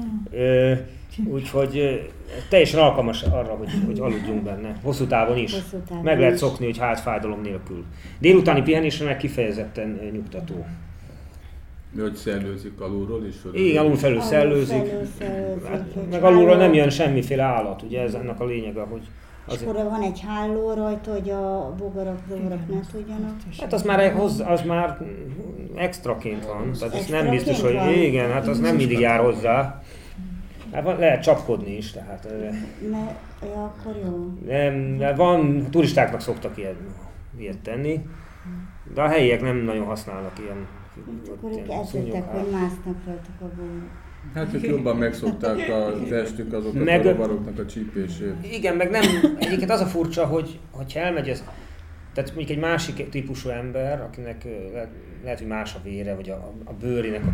úgyhogy teljesen alkalmas arra, hogy aludjunk benne, hosszú távon is. Meg lehet szokni, hogy hátfájdalom nélkül. Délutáni pihenésre meg kifejezetten nyugtató. Hogy szellőzik alulról is? Igen, alul felül szellőzik. Meg alulról nem jön semmiféle állat, ugye ez ennek a lényege, hogy... És akkor van egy háló rajta, hogy a bogarak ne tudjanak. Hát az már extraként van, tehát ez nem biztos, hogy igen, hát az nem mindig jár hozzá. Hát lehet csapkodni is, tehát... akkor jó. Nem, van, turistáknak szoktak ilyet tenni, de a helyiek nem nagyon használnak ilyen. Akkor ők eltettek, hogy másznak rajtuk a bogarak. Hát ők jobban megszokták a testük azokat a rovaroknak a csípését. Igen, meg nem, egyébként az a furcsa, hogy elmegy ez, tehát mondjuk egy másik típusú ember, akinek lehet, hogy más a vére, vagy a bőrének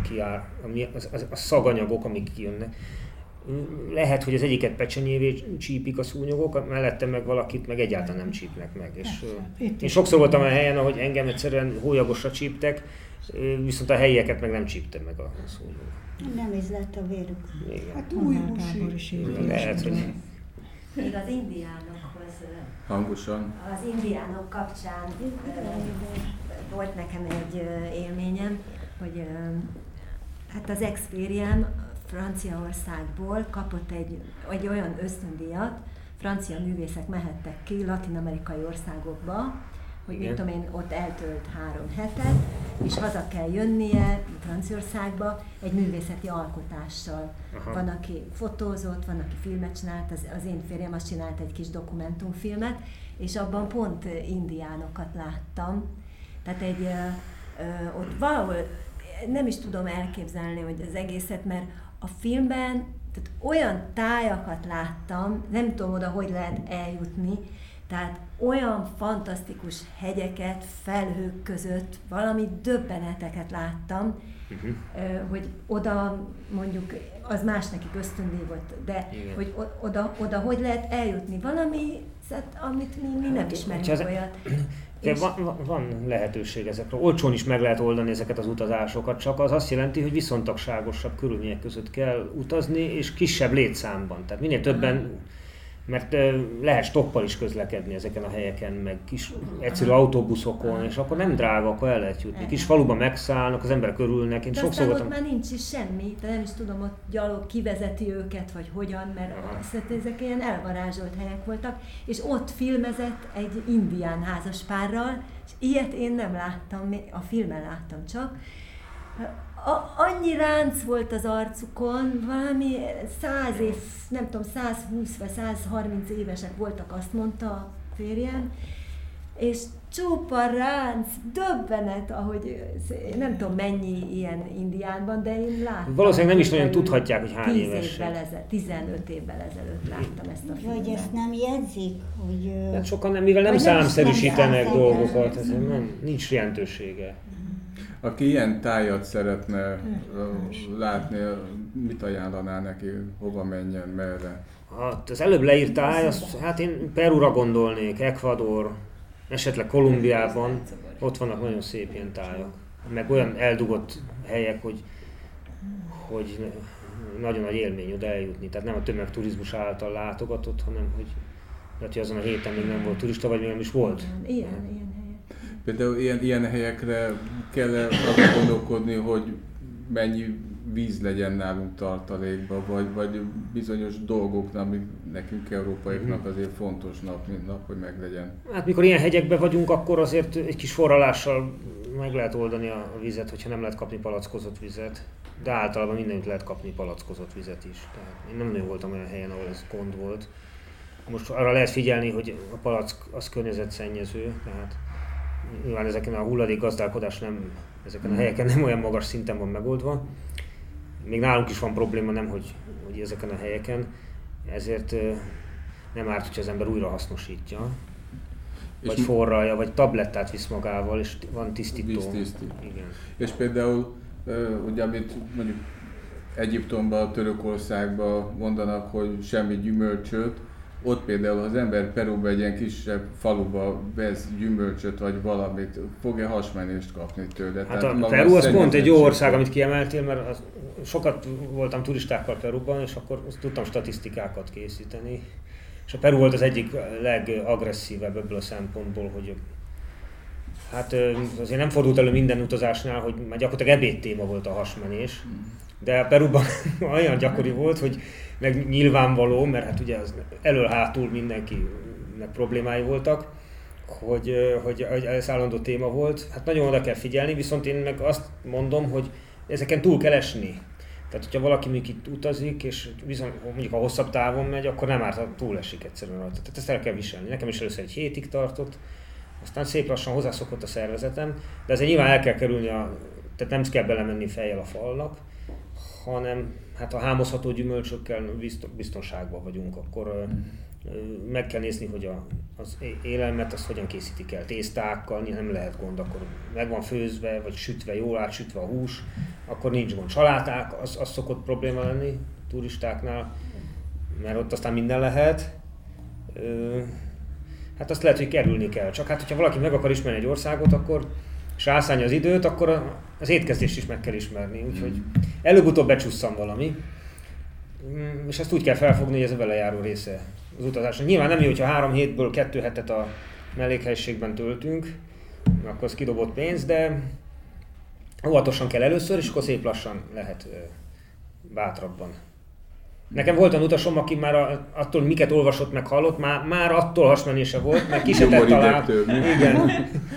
a szaganyagok, amik kijönnek. Lehet, hogy az egyiket pecsenyévé csípik a szúnyogok, mellette meg valakit meg egyáltalán nem csípnek meg. És én sokszor voltam a helyen, ahogy engem egyszerűen hólyagosra csíptek, viszont a helyieket meg nem csípte meg a szúnyog. Nem ízlett a vérük. Igen. Hát új húsi. Lehet, hogy... Még az indiánokhoz. Hangosan. Az indiánok kapcsán volt nekem egy élményem, hogy hát az ex-férjem Franciaországból kapott egy olyan ösztöndíjat, francia művészek mehettek ki latin-amerikai országokba, hogy mit tudom én, ott eltölt 3 hetet, és haza kell jönnie Franciaországba egy művészeti alkotással. Aha. Van, aki fotózott, van, aki filmet csinált, az én férjem azt csinált egy kis dokumentumfilmet, és abban pont indiánokat láttam. Tehát ott valahol nem is tudom elképzelni, hogy az egészet, mert a filmben tehát olyan tájakat láttam, nem tudom oda, hogy lehet eljutni, tehát olyan fantasztikus hegyeket, felhők között, valami döbbeneteket láttam, hogy oda mondjuk, az más nekik ösztöndíj volt, de igen. Hogy oda hogy lehet eljutni, valami, amit mi nem ismerünk olyat. Van lehetőség ezekre. Olcsón is meg lehet oldani ezeket az utazásokat, csak az azt jelenti, hogy viszontagságosabb körülmények között kell utazni, és kisebb létszámban. Tehát minél többen, mert lehet stoppal is közlekedni ezeken a helyeken, meg kis egyszerű autóbuszokon, és akkor nem drága, akkor el lehet jutni. Kis faluban megszállnak, az emberek örülnek. Én sokszor voltam... ott már nincs is semmi, de nem is tudom, ott gyalog kivezeti őket, vagy hogyan, mert ezek ilyen elvarázsolt helyek voltak, és ott filmezett egy indián házaspárral, és ilyet én nem láttam, a filmen láttam csak. Annyi ránc volt az arcukon, valami 100 év, nem tudom, 120 vagy 130 évesek voltak, azt mondta a férjem, és csupa ránc, döbbenet, ahogy nem tudom mennyi ilyen Indiánban, de én láttam. Valószínűleg nem is nagyon tudhatják, hogy hány 15 évvel ezelőtt láttam ezt a filmet. Vagy ezt nem jegyzik, hogy... Hát sokan nem, mivel nem számszerűsítenek dolgokat, ez nincs jelentősége. Aki ilyen tájat szeretne látni, mit ajánlanál neki, hova menjen, merre? Hát az előbb leírt táj, hát én Perúra gondolnék, Ecuador, esetleg Kolumbiában, ott vannak nagyon szép ilyen tájak. Meg olyan eldugott helyek, hogy nagyon nagy élmény oda eljutni. Tehát nem a tömegturizmus által látogatott, hanem hogy azon a héten még nem volt turista, vagy még nem is volt. Ilyen helyek. Például ilyen helyekre kell arra gondolkodni, hogy mennyi víz legyen nálunk tartalékban, vagy bizonyos dolgoknak, amik nekünk európaiaknak azért fontosnak, mint nap, hogy meglegyen. Hát mikor ilyen hegyekben vagyunk, akkor azért egy kis forralással meg lehet oldani a vizet, hogyha nem lehet kapni palackozott vizet. De általában mindenütt lehet kapni palackozott vizet is. Tehát én nem nagyon voltam olyan helyen, ahol ez gond volt. Most arra lehet figyelni, hogy a palack az környezetszennyező, tehát nyilván ezeken a hulladékgazdálkodás nem, ezeken a helyeken nem olyan magas szinten van megoldva. Még nálunk is van probléma, nem hogy ezeken a helyeken, ezért nem árt, hogyha az ember újra hasznosítja, vagy forralja, vagy tablettát visz magával, és van tisztító. Igen. És például, ugye amit mondjuk Egyiptomban, Törökországban mondanak, hogy semmi gyümölcsöt, ott például, ha az ember Perúba egy ilyen kisebb faluba vesz gyümölcsöt vagy valamit, fog-e hasmenést kapni tőle? Hát a Perú az pont egy jó ország, amit kiemeltél, mert sokat voltam turistákkal Perúban, és akkor tudtam statisztikákat készíteni. És a Perú volt az egyik legagresszívebb ebből a szempontból, hogy hát azért nem fordult elő minden utazásnál, hogy már gyakorlatilag ebédtéma volt a hasmenés. De Perúban olyan gyakori volt, hogy meg nyilvánvaló, mert hát ugye az elől-hátul mindenkinek problémái voltak, hogy ez állandó téma volt. Hát nagyon oda kell figyelni, viszont én meg azt mondom, hogy ezeken túl kell esni. Tehát, hogyha valaki mondjuk itt utazik, és mondjuk a hosszabb távon megy, akkor nem árt, ha túl esik egyszerűen rajta. Tehát ezt el kell viselni. Nekem is először egy hétig tartott, aztán szép lassan hozzászokott a szervezetem, de ezzel nyilván el kell kerülni, tehát nem kell belemenni fejjel a falnak, hanem hát a hámozható gyümölcsökkel biztonságban vagyunk, akkor meg kell nézni, hogy az élelmet azt hogyan készítik el. Tésztákkal nem lehet gond, akkor meg van főzve, vagy sütve, jól átsütve a hús, akkor nincs gond. Saláták, az szokott probléma lenni turistáknál, mert ott aztán minden lehet. Hát azt lehet, hogy kerülni kell. Csak hát, hogyha valaki meg akar ismerni egy országot, akkor és rászánja az időt, akkor az étkezdést is meg kell ismerni. Úgyhogy előbb-utóbb becsusszam valami. És ezt úgy kell felfogni, hogy ez a velejáró része az utazásnak. Nyilván nem jó, hogyha 3 hétből 2 hetet a mellékhelyiségben töltünk, akkor az kidobott pénz, de óvatosan kell először, és akkor szép lassan lehet bátrabban. Nekem volt olyan utasom, aki már attól, miket olvasott meg hallott, már attól hasmenése volt, mert ki se tett alá. Igen.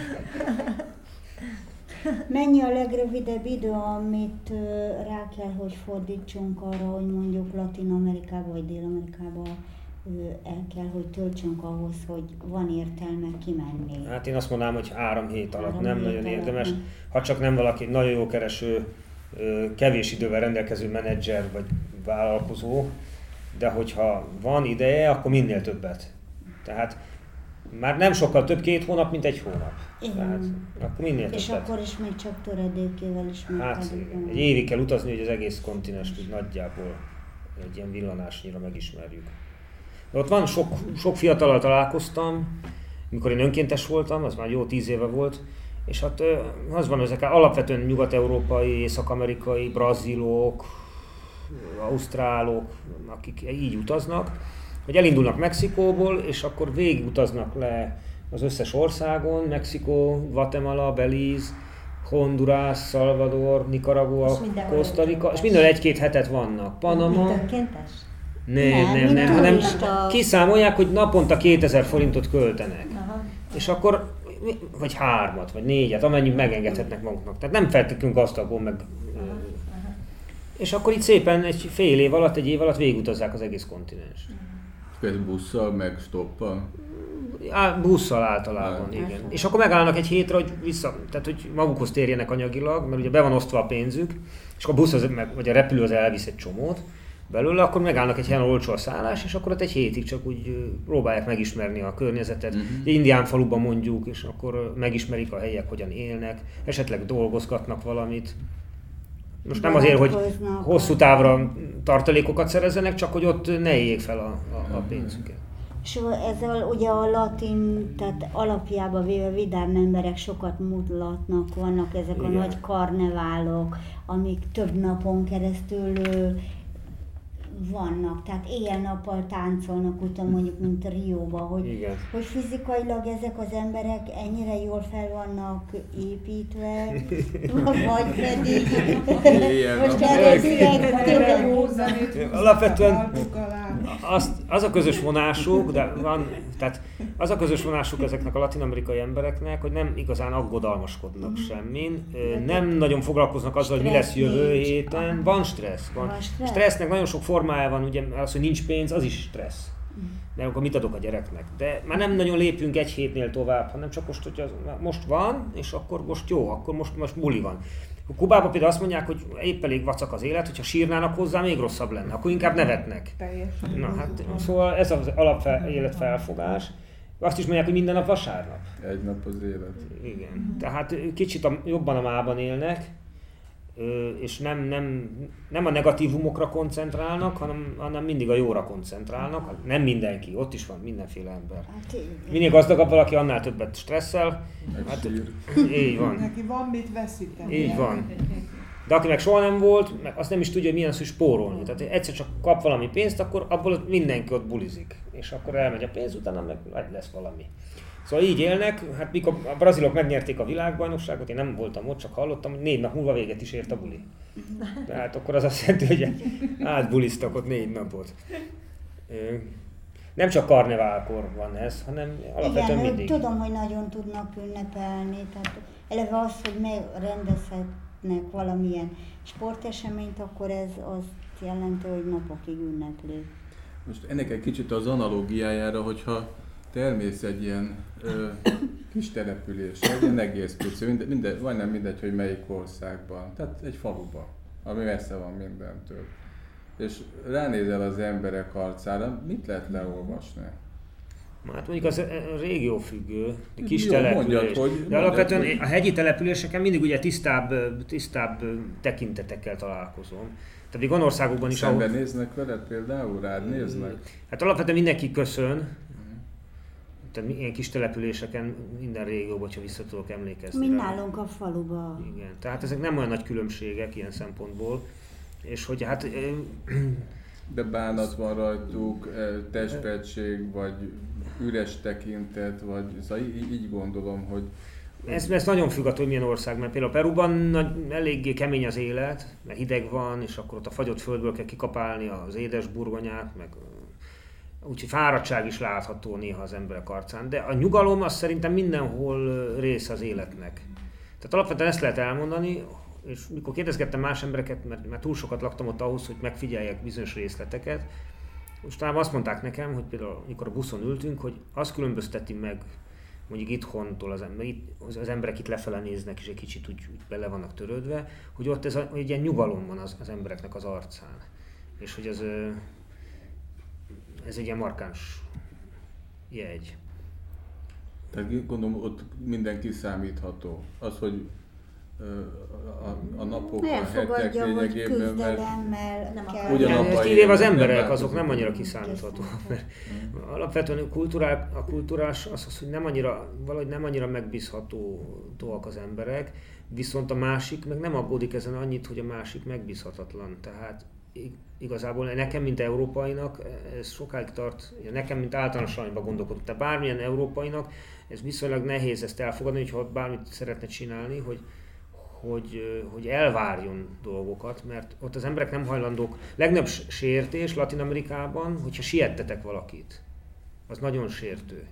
Mennyi a legrövidebb idő, amit rá kell, hogy fordítsunk arra, hogy mondjuk Latin-Amerikába vagy Dél-Amerikába el kell, hogy töltsünk ahhoz, hogy van értelme kimenni? Hát én azt mondanám, hogy 3 hét alatt nem nagyon érdemes. Ha csak nem valaki nagyon jó kereső, kevés idővel rendelkező menedzser vagy vállalkozó, de hogyha van ideje, akkor minél többet. Tehát már nem sokkal több 2 hónap, mint 1 hónap. Tehát, akkor minél többet. És akkor is még csak töredékével is meg. Hát egy évig kell utazni, hogy az egész kontinenst úgy nagyjából egy ilyen villanásnyira megismerjük. De ott van, sok fiatallal találkoztam, mikor én önkéntes voltam, az már jó 10 éve volt, és hát az van, ezek alapvetően nyugat-európai, észak-amerikai, brazilok, ausztrálok, akik így utaznak, hogy elindulnak Mexikóból, és akkor végigutaznak le az összes országon, Mexikó, Guatemala, Belize, Honduras, Salvador, Nicaragua, Costa Rica, és minden 1-2 hetet vannak. Panama. Önkéntes? Nem, hanem kiszámolják, hogy naponta 2000 forintot költenek. Aha. És akkor, vagy 3, vagy 4, amennyit megengedhetnek maguknak. Tehát nem feltétlenül gazdagon, meg... És akkor itt szépen egy fél év alatt, 1 év alatt végigutazzák az egész kontinens. Busszal, meg stoppal? Busszal általában, igen. És akkor megállnak egy hétre, hogy tehát hogy magukhoz térjenek anyagilag, mert ugye be van osztva a pénzük, és akkor a busz vagy a repülő az elvisz egy csomót belőle, akkor megállnak egy helyen, olcsó a szállás, és akkor ott egy hétig csak úgy próbálják megismerni a környezetet. Indián faluban mondjuk, és akkor megismerik a helyiek, hogyan élnek, esetleg dolgozgatnak valamit. Most nem azért, hogy hosszú távra tartalékokat szerezzenek, csak hogy ott ne éljék fel a pénzüket. És ezzel ugye a latin, tehát alapjába véve vidám emberek sokat mutatnak, vannak ezek a nagy karneválok, amik több napon keresztül vannak, tehát éjjel-nappal táncolnak utána mondjuk, mint Rióba, hogy fizikailag ezek az emberek ennyire jól fel vannak építve, vagy pedig most alapvetően az a közös vonásuk, de van, tehát az a közös vonásuk ezeknek a latin-amerikai embereknek, hogy nem igazán aggodalmaskodnak semmin, nem nagyon foglalkoznak azzal, hogy mi lesz jövő héten, van stressz. Stressznek nagyon sok formája van, ugye az, hogy nincs pénz, az is stressz. Mert akkor mit adok a gyereknek? De már nem nagyon lépünk egy hétnél tovább, hanem csak most, hogy most van, és akkor most jó, akkor most buli van. Kubában például azt mondják, hogy épp elég vacak az élet, hogyha sírnának hozzá, még rosszabb lenne, akkor inkább nevetnek. Na hát, szóval ez az életfelfogás. Azt is mondják, hogy minden nap vasárnap. Egy nap az élet. Igen. Tehát kicsit jobban a mában élnek, és nem a negatívumokra koncentrálnak, hanem mindig a jóra koncentrálnak. Nem mindenki, ott is van mindenféle ember. Minél gazdagabb valaki, annál többet stresszel. Hát, így van. Neki van mit veszíteni. Így van. De aki meg soha nem volt, meg azt nem is tudja, hogy milyen az, hogy spórolni. Tehát egyszer csak kap valami pénzt, akkor abból mindenki ott bulizik. És akkor elmegy a pénz, utána meg lesz valami. Szóval így élnek, hát mikor a brazilok megnyerték a világbajnokságot, én nem voltam ott, csak hallottam, hogy 4 nap múlva véget is ért a buli. Tehát akkor az azt jelenti, hogy átbuliztak ott 4 napot. Nem csak karneválkor van ez, hanem alapvetően mindig. Tudom, hogy nagyon tudnak ünnepelni, tehát eleve az, hogy megrendezhetnek valamilyen sporteseményt, akkor ez azt jelenti, hogy napokig ünneplik. Most ennek egy kicsit az analógiájára, hogyha te elmész egy ilyen kis településre, egy ilyen egész pici, majdnem mindegy, hogy melyik országban, tehát egy faluba, ami messze van mindentől. És ránézel az emberek arcára, mit lehet leolvasni? Hát mondjuk az régió függő, kis település. De alapvetően a hegyi településeken mindig ugye tisztább tekintetekkel találkozom. Tehát van országokban is, ahol... néznek veled például? Rád néznek? Hát alapvetően mindenki köszön. Tehát ilyen kis településeken, minden régióban, ha vissza tudok emlékezni. Mint nálunk a faluba. Igen, tehát ezek nem olyan nagy különbségek ilyen szempontból. És hogy hát... De bánat van rajtuk, testrettség, vagy üres tekintet, vagy szóval így gondolom, hogy... Ez nagyon függ attól, hogy milyen ország, mert például Peruban eléggé kemény az élet, mert hideg van, és akkor ott a fagyott földből kell kikapálni az édes burgonyát, meg úgyhogy fáradtság is látható néha az emberek arcán. De a nyugalom az szerintem mindenhol része az életnek. Tehát alapvetően ezt lehet elmondani, és mikor kérdezgettem más embereket, mert túl sokat laktam ott ahhoz, hogy megfigyeljek bizonyos részleteket, most talán azt mondták nekem, hogy például amikor a buszon ültünk, hogy azt különbözteti meg mondjuk itthon az emberek itt lefele néznek, és egy kicsit úgy bele vannak törődve, hogy ott egy ilyen nyugalom van az embereknek az arcán. És hogy ez egy ilyen markáns jegy. Tehát gondolom, ott minden kiszámítható. Az, hogy a napok, a hetek lényegében, mert ugyanabban élnek. Az emberek azok nem annyira kiszámíthatók. Alapvetően a kultúrás az, hogy valahogy nem annyira megbízhatóak az emberek, viszont a másik meg nem aggódik ezen annyit, hogy a másik megbízhatatlan. Tehát igazából nekem, mint európainak, ez sokáig tart, nekem, mint általános arányban gondolkodok, tehát bármilyen európainak, ez viszonylag nehéz ezt elfogadni, hogyha bármit szeretne csinálni, hogy elvárjon dolgokat, mert ott az emberek nem hajlandók. Legnagyobb sértés Latin-Amerikában, hogyha siettetek valakit. Az nagyon sértő.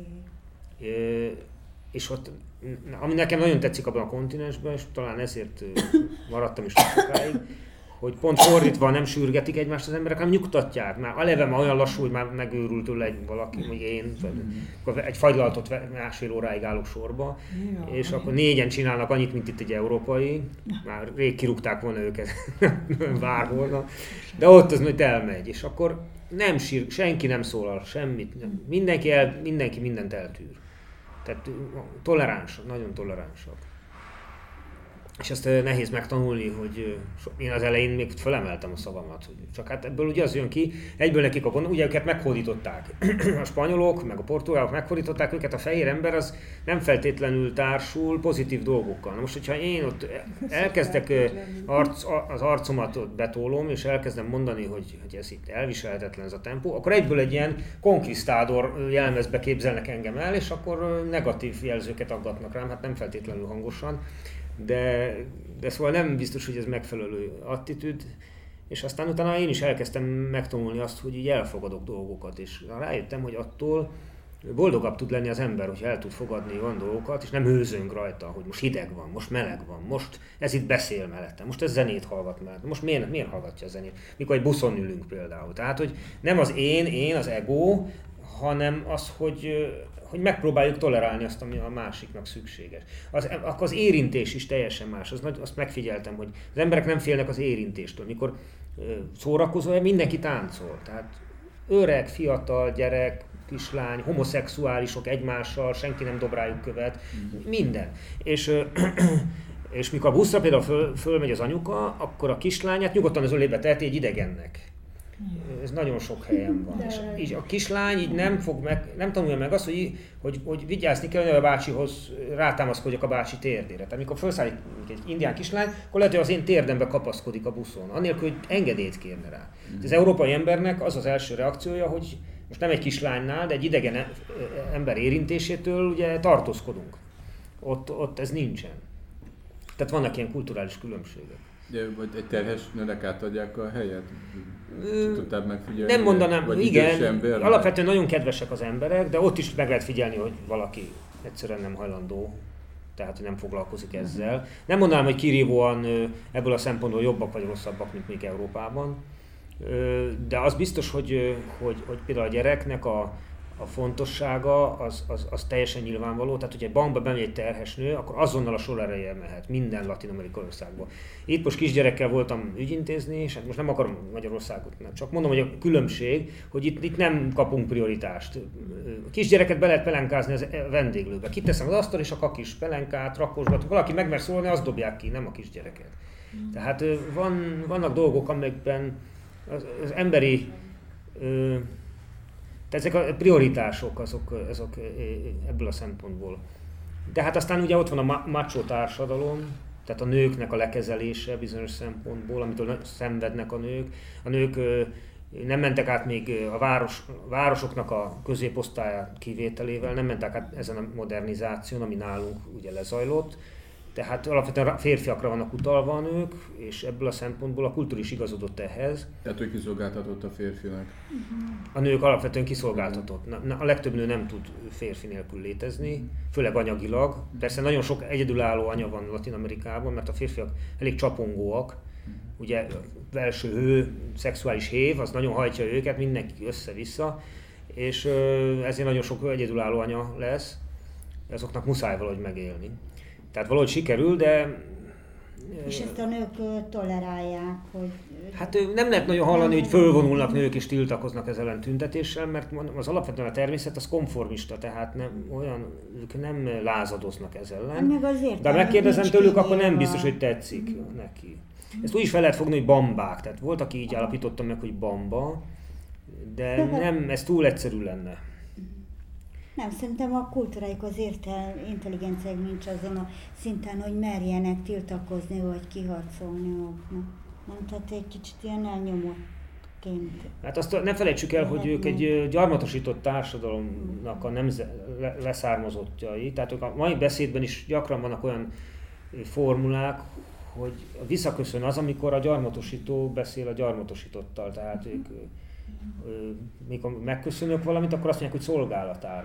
És ott, ami nekem nagyon tetszik abban a kontinensben, és talán ezért maradtam is sokáig, hogy pont fordítva nem sürgetik egymást az emberek, hanem nyugtatják. Már eleve már olyan lassú, hogy már megőrült tőle valaki, vagy én, akkor egy fagylalatot másfél óráig állok sorba, és akkor 4-en csinálnak annyit, mint itt egy európai, már rég kirúgták volna őket bárhol, de ott az majd elmegy, és akkor nem senki nem szólal, semmit, mindenki mindent eltűr. Tehát toleránsak, nagyon toleránsak. És ezt nehéz megtanulni, hogy én az elején még fölemeltem a szavamat. Csak hát ebből ugye az jön ki, egyből nekik ugye őket meghódították. A spanyolok, meg a portugálok meghódították őket, a fehér ember az nem feltétlenül társul pozitív dolgokkal. Na most, hogyha én ott elkezdek az arcomat ott betólom, és elkezdem mondani, hogy ez itt elviselhetetlen ez a tempó, akkor egyből egy ilyen konkisztádor jelmezbe képzelnek engem el, és akkor negatív jelzőket aggatnak rám, hát nem feltétlenül hangosan. De szóval nem biztos, hogy ez megfelelő attitűd, és aztán utána én is elkezdtem megtanulni azt, hogy így elfogadok dolgokat, és rájöttem, hogy attól boldogabb tud lenni az ember, hogyha el tud fogadni olyan dolgokat, és nem hőzünk rajta, hogy most hideg van, most meleg van, most ez itt beszél mellettem, most ez zenét hallgat mellett, most miért hallgatja a zenét, mikor egy buszon ülünk például. Tehát, hogy nem az én az ego, hanem az, hogy megpróbáljuk tolerálni azt, ami a másiknak szükséges. Akkor az érintés is teljesen más. Azt megfigyeltem, hogy az emberek nem félnek az érintéstől. Mikor szórakozol, mindenki táncol. Tehát öreg, fiatal, gyerek, kislány, homoszexuálisok egymással, senki nem dob rájuk követ, minden. És mikor a buszra például fölmegy az anyuka, akkor a kislányát nyugodtan az ölébe teheti egy idegennek. Ez nagyon sok helyen van. És így a kislány így nem tanulja meg azt, hogy vigyázni kell, hogy a bácsihoz rátámaszkodjak a bácsi térdére. Tehát amikor felszáll egy indián kislány, akkor lehet, hogy az én térdembe kapaszkodik a buszon, annélkül, hogy engedélyt kérne rá. Az európai embernek az az első reakciója, hogy most nem egy kislánynál, de egy idegen ember érintésétől ugye tartózkodunk. Ott ez nincsen. Tehát vannak ilyen kulturális különbségek. Vagy egy terhes nőnek átadják a helyet? Tudtál megfigyelni? Nem mondanám, vagy igen, alapvetően nagyon kedvesek az emberek, de ott is meg lehet figyelni, hogy valaki egyszerűen nem hajlandó, tehát hogy nem foglalkozik ezzel. Nem mondanám, hogy kirívóan ebből a szempontból jobbak vagy rosszabbak, mint még Európában, de az biztos, hogy például a gyereknek a fontossága az teljesen nyilvánvaló, tehát hogyha egy bankba bemegy egy terhes nő, akkor azonnal a sor erejével mehet minden Latin-Amerikai országban. Itt most kisgyerekkel voltam ügyintézni, és hát most nem akarom Magyarországot, csak mondom, hogy a különbség, hogy itt nem kapunk prioritást. A kisgyereket be lehet pelenkázni a vendéglőbe. Kiteszem az asztal és a kakis pelenkát, rakosgatok, valaki megmer szólni, azt dobják ki, nem a kisgyereket. Tehát vannak dolgok, amikben az emberi tehát ezek a prioritások azok ebből a szempontból. De hát aztán ugye ott van a macho társadalom, tehát a nőknek a lekezelése bizonyos szempontból, amitől szenvednek a nők. A nők nem mentek át még a városoknak a középosztályát kivételével, nem mentek át ezen a modernizáción, ami nálunk ugye lezajlott. Tehát alapvetően férfiakra vannak utalva a nők, és ebből a szempontból a kultúra is igazodott ehhez. Tehát ő kiszolgáltatott a férfinak? A nők alapvetően kiszolgáltatott. A legtöbb nő nem tud férfi nélkül létezni, főleg anyagilag. Persze nagyon sok egyedülálló anya van Latin-Amerikában, mert a férfiak elég csapongóak. Ugye belső hő, szexuális hév, az nagyon hajtja őket, mindenki össze-vissza, és ezért nagyon sok egyedülálló anya lesz, azoknak muszáj valahogy megélni. Tehát valahogy sikerül, de... És ezt a nők tolerálják, hogy... Hát nem lehet nagyon hallani, hogy fölvonulnak nők és tiltakoznak ezzel ellen tüntetéssel, mert az alapvetően a természet az konformista, tehát ők nem lázadoznak ez ellen. De ha megkérdezem tőlük, akkor nem biztos, hogy tetszik neki. Ezt úgy is fel lehet fogni, hogy bambák. Tehát volt, aki így állapította meg, hogy bamba, de nem, ez túl egyszerű lenne. Nem, szerintem a kultúrájuk, az intelligenciájuk nincs azon a szinten, hogy merjenek tiltakozni, vagy kiharcolni maguknak. Nem, tehát egy kicsit ilyen elnyomottként. Hát azt ne felejtsük el, hogy ők egy gyarmatosított társadalomnak a leszármazottjai. Tehát ők a mai beszédben is gyakran vannak olyan formulák, hogy visszaköszön az, amikor a gyarmatosító beszél a gyarmatosítottal. Tehát ők mikor megköszönök valamit, akkor azt mondják, hogy szolgálatára.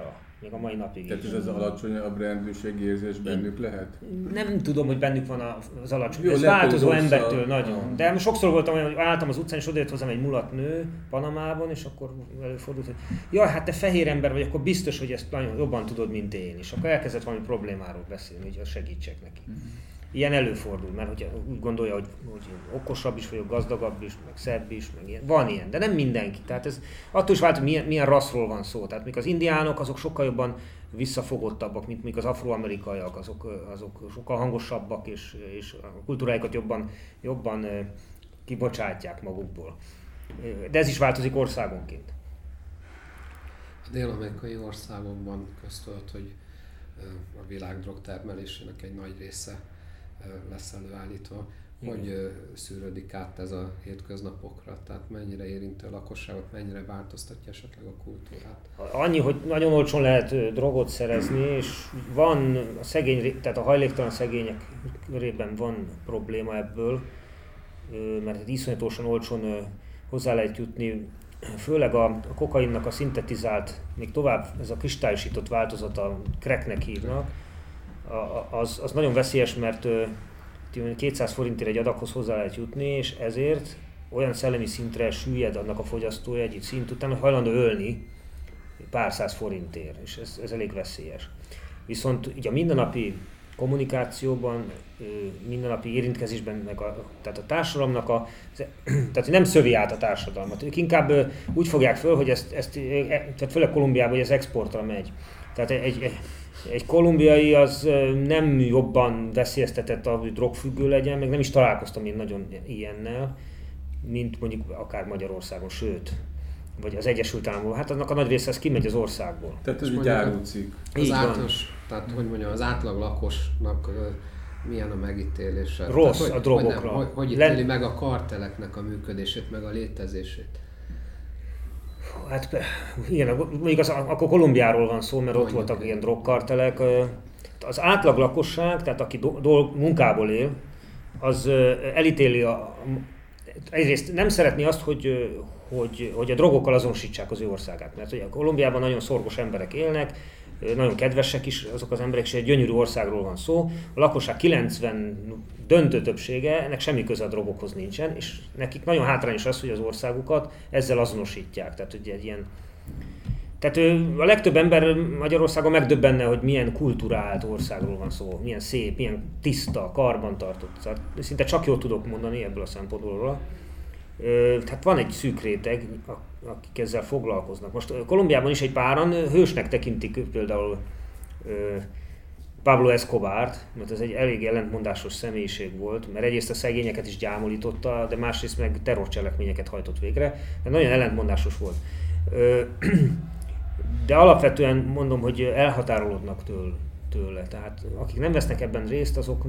még a mai napig. Tehát ez az alacsonyabb rendőrségi érzés bennük lehet? Nem tudom, hogy bennük van az alacsony. Jó, Ez lehet, változó hogy embertől nagyon. De sokszor voltam olyan, hogy álltam az utcán, és odajött hozzám egy mulat nő Panamában, és akkor előfordult, hogy jaj, hát te fehér ember vagy, akkor biztos, hogy ezt nagyon jobban tudod, mint én. És akkor elkezdett valami problémáról beszélni, hogy segítsek neki. Ilyen előfordul, mert hogy úgy gondolja, hogy okosabb is vagyok, gazdagabb is, meg szebb is, meg ilyen. Van ilyen, de nem mindenki. Tehát ez attól is vált, hogy milyen rasszról van szó. Tehát még az indiánok, azok sokkal jobban visszafogottabbak, mint még az afroamerikaiak, azok sokkal hangosabbak, és a kultúráikat jobban kibocsátják magukból. De ez is változik országonként. A dél-amerikai országokban köztudott, hogy a világ drogtermelésének egy nagy része lesz előállítva, hogy szűrődik át ez a hétköznapokra, tehát mennyire érinti a lakosságot, mennyire változtatja esetleg a kultúrát. Annyi, hogy nagyon olcsón lehet drogot szerezni, és van a tehát a hajléktalan szegények körében van probléma ebből, mert iszonyatosan olcsón hozzá lehet jutni, főleg a kokainnak a szintetizált, még tovább ez a kristályosított változata, cracknek hívnak, az nagyon veszélyes, mert 200 forintért egy adaghoz hozzá lehet jutni, és ezért olyan szellemi szintre süllyed annak a fogyasztója egy szint után, hogy hajlandó ölni pár száz forintért, és ez elég veszélyes. Viszont ugye a mindennapi kommunikációban, mindennapi érintkezésben, tehát a társadalomnak tehát nem szövi át a társadalmat. Ők inkább úgy fogják föl, hogy tehát főleg Kolumbiában, hogy ez exportra megy. Tehát egy kolumbiai az nem jobban veszélyeztetett, hogy drogfüggő legyen, meg nem is találkoztam én nagyon ilyennel, mint mondjuk akár Magyarországon, sőt, vagy az Egyesült Államokban. Hát annak a nagy része az kimegy az országból. Tehát ez egy árucikk. Tehát hogy mondjam, az átlag lakosnak milyen a megítélése? Rossz tehát, a drogokra. Hogy ítéli meg a karteleknek a működését, meg a létezését? Hát igen, mondjuk akkor Kolumbiáról van szó, mert ott voltak ilyen drogkartelek. Az átlag lakosság, tehát aki munkából él, az elítéli egyrészt nem szeretné azt, hogy a drogokkal azonosítsák az ő országát. Mert ugye Kolumbiában nagyon szorgos emberek élnek, nagyon kedvesek is azok az emberek, és egy gyönyörű országról van szó. A lakosság 90 döntő többsége, ennek semmi köze a drogokhoz nincsen, és nekik nagyon hátrányos az, hogy az országukat ezzel azonosítják. Tehát, ugye egy ilyen... Tehát a legtöbb ember Magyarországon megdöbbenne, hogy milyen kulturált országról van szó, milyen szép, milyen tiszta, karbantartott. Tehát szinte csak jót tudok mondani ebből a szempontból. Tehát van egy szűk réteg, akik ezzel foglalkoznak. Most Kolumbiában is egy páran hősnek tekintik például Pablo Escobart, mert ez egy elég ellentmondásos személyiség volt, mert egyrészt a szegényeket is gyámolította, de másrészt meg terrorcselekményeket hajtott végre, mert nagyon ellentmondásos volt. De alapvetően mondom, hogy elhatárolódnak tőle. Tehát akik nem vesznek ebben részt, azok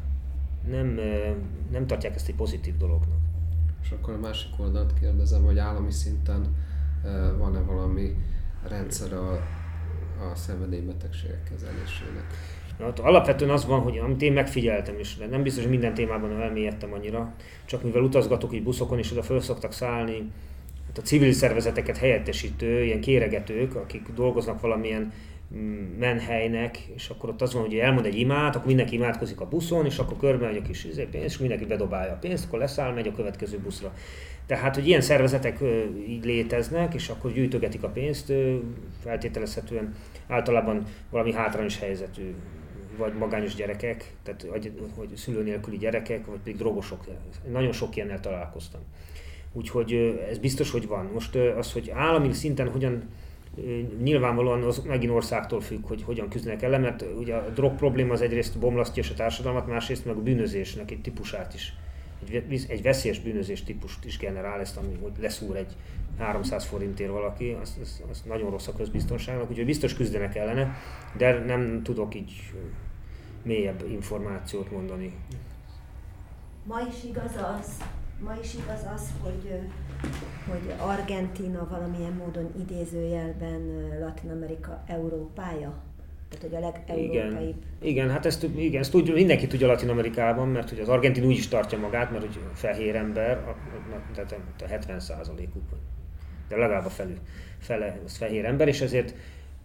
nem tartják ezt egy pozitív dolognak. És akkor a másik oldalt kérdezem, hogy állami szinten van-e valami rendszer a szenvedélybetegségek kezelésének? Hát alapvetően az van, hogy amit én megfigyeltem is, de nem biztos, hogy minden témában elmélyedtem annyira, csak mivel utazgatok így buszokon, és oda föl szoktak szállni hát a civil szervezeteket helyettesítő, ilyen kéregetők, akik dolgoznak valamilyen menhelynek, és akkor ott az van, hogy elmond egy imát, akkor mindenki imádkozik a buszon, és akkor körbe megy a kis pénz, és mindenki bedobálja a pénzt, akkor leszáll, megy a következő buszra. Tehát, hogy ilyen szervezetek így léteznek, és akkor gyűjtögetik a pénzt, feltételezhetően általában valami hátrányos helyzetű, vagy magányos gyerekek, tehát hogy szülő nélküli gyerekek, vagy pedig drogosok. Nagyon sok ilyennel találkoztam. Úgyhogy ez biztos, hogy van. Most az, hogy állami szinten hogyan, nyilvánvalóan az megint országtól függ, hogy hogyan küzdenek ellen, mert ugye a drog probléma az egyrészt bomlasztja a társadalmat, másrészt meg a bűnözésnek egy típusát is, egy veszélyes bűnözés típust is generál, ezt, ami hogy leszúr egy 300 forintért valaki, az nagyon rossz a közbiztonságnak, úgyhogy biztos küzdenek ellene, de nem tudok így mélyebb információt mondani. Ma is igaz az, hogy Argentína valamilyen módon idézőjelben Latin Amerika Európája? Tehát, hogy a legeurópaibb. Igen, hát ezt mindenki tudja Latin Amerikában, mert hogy az argentin úgy is tartja magát, mert hogy fehér ember, tehát 70%-uk, de legalább a fele az fehér ember, és ezért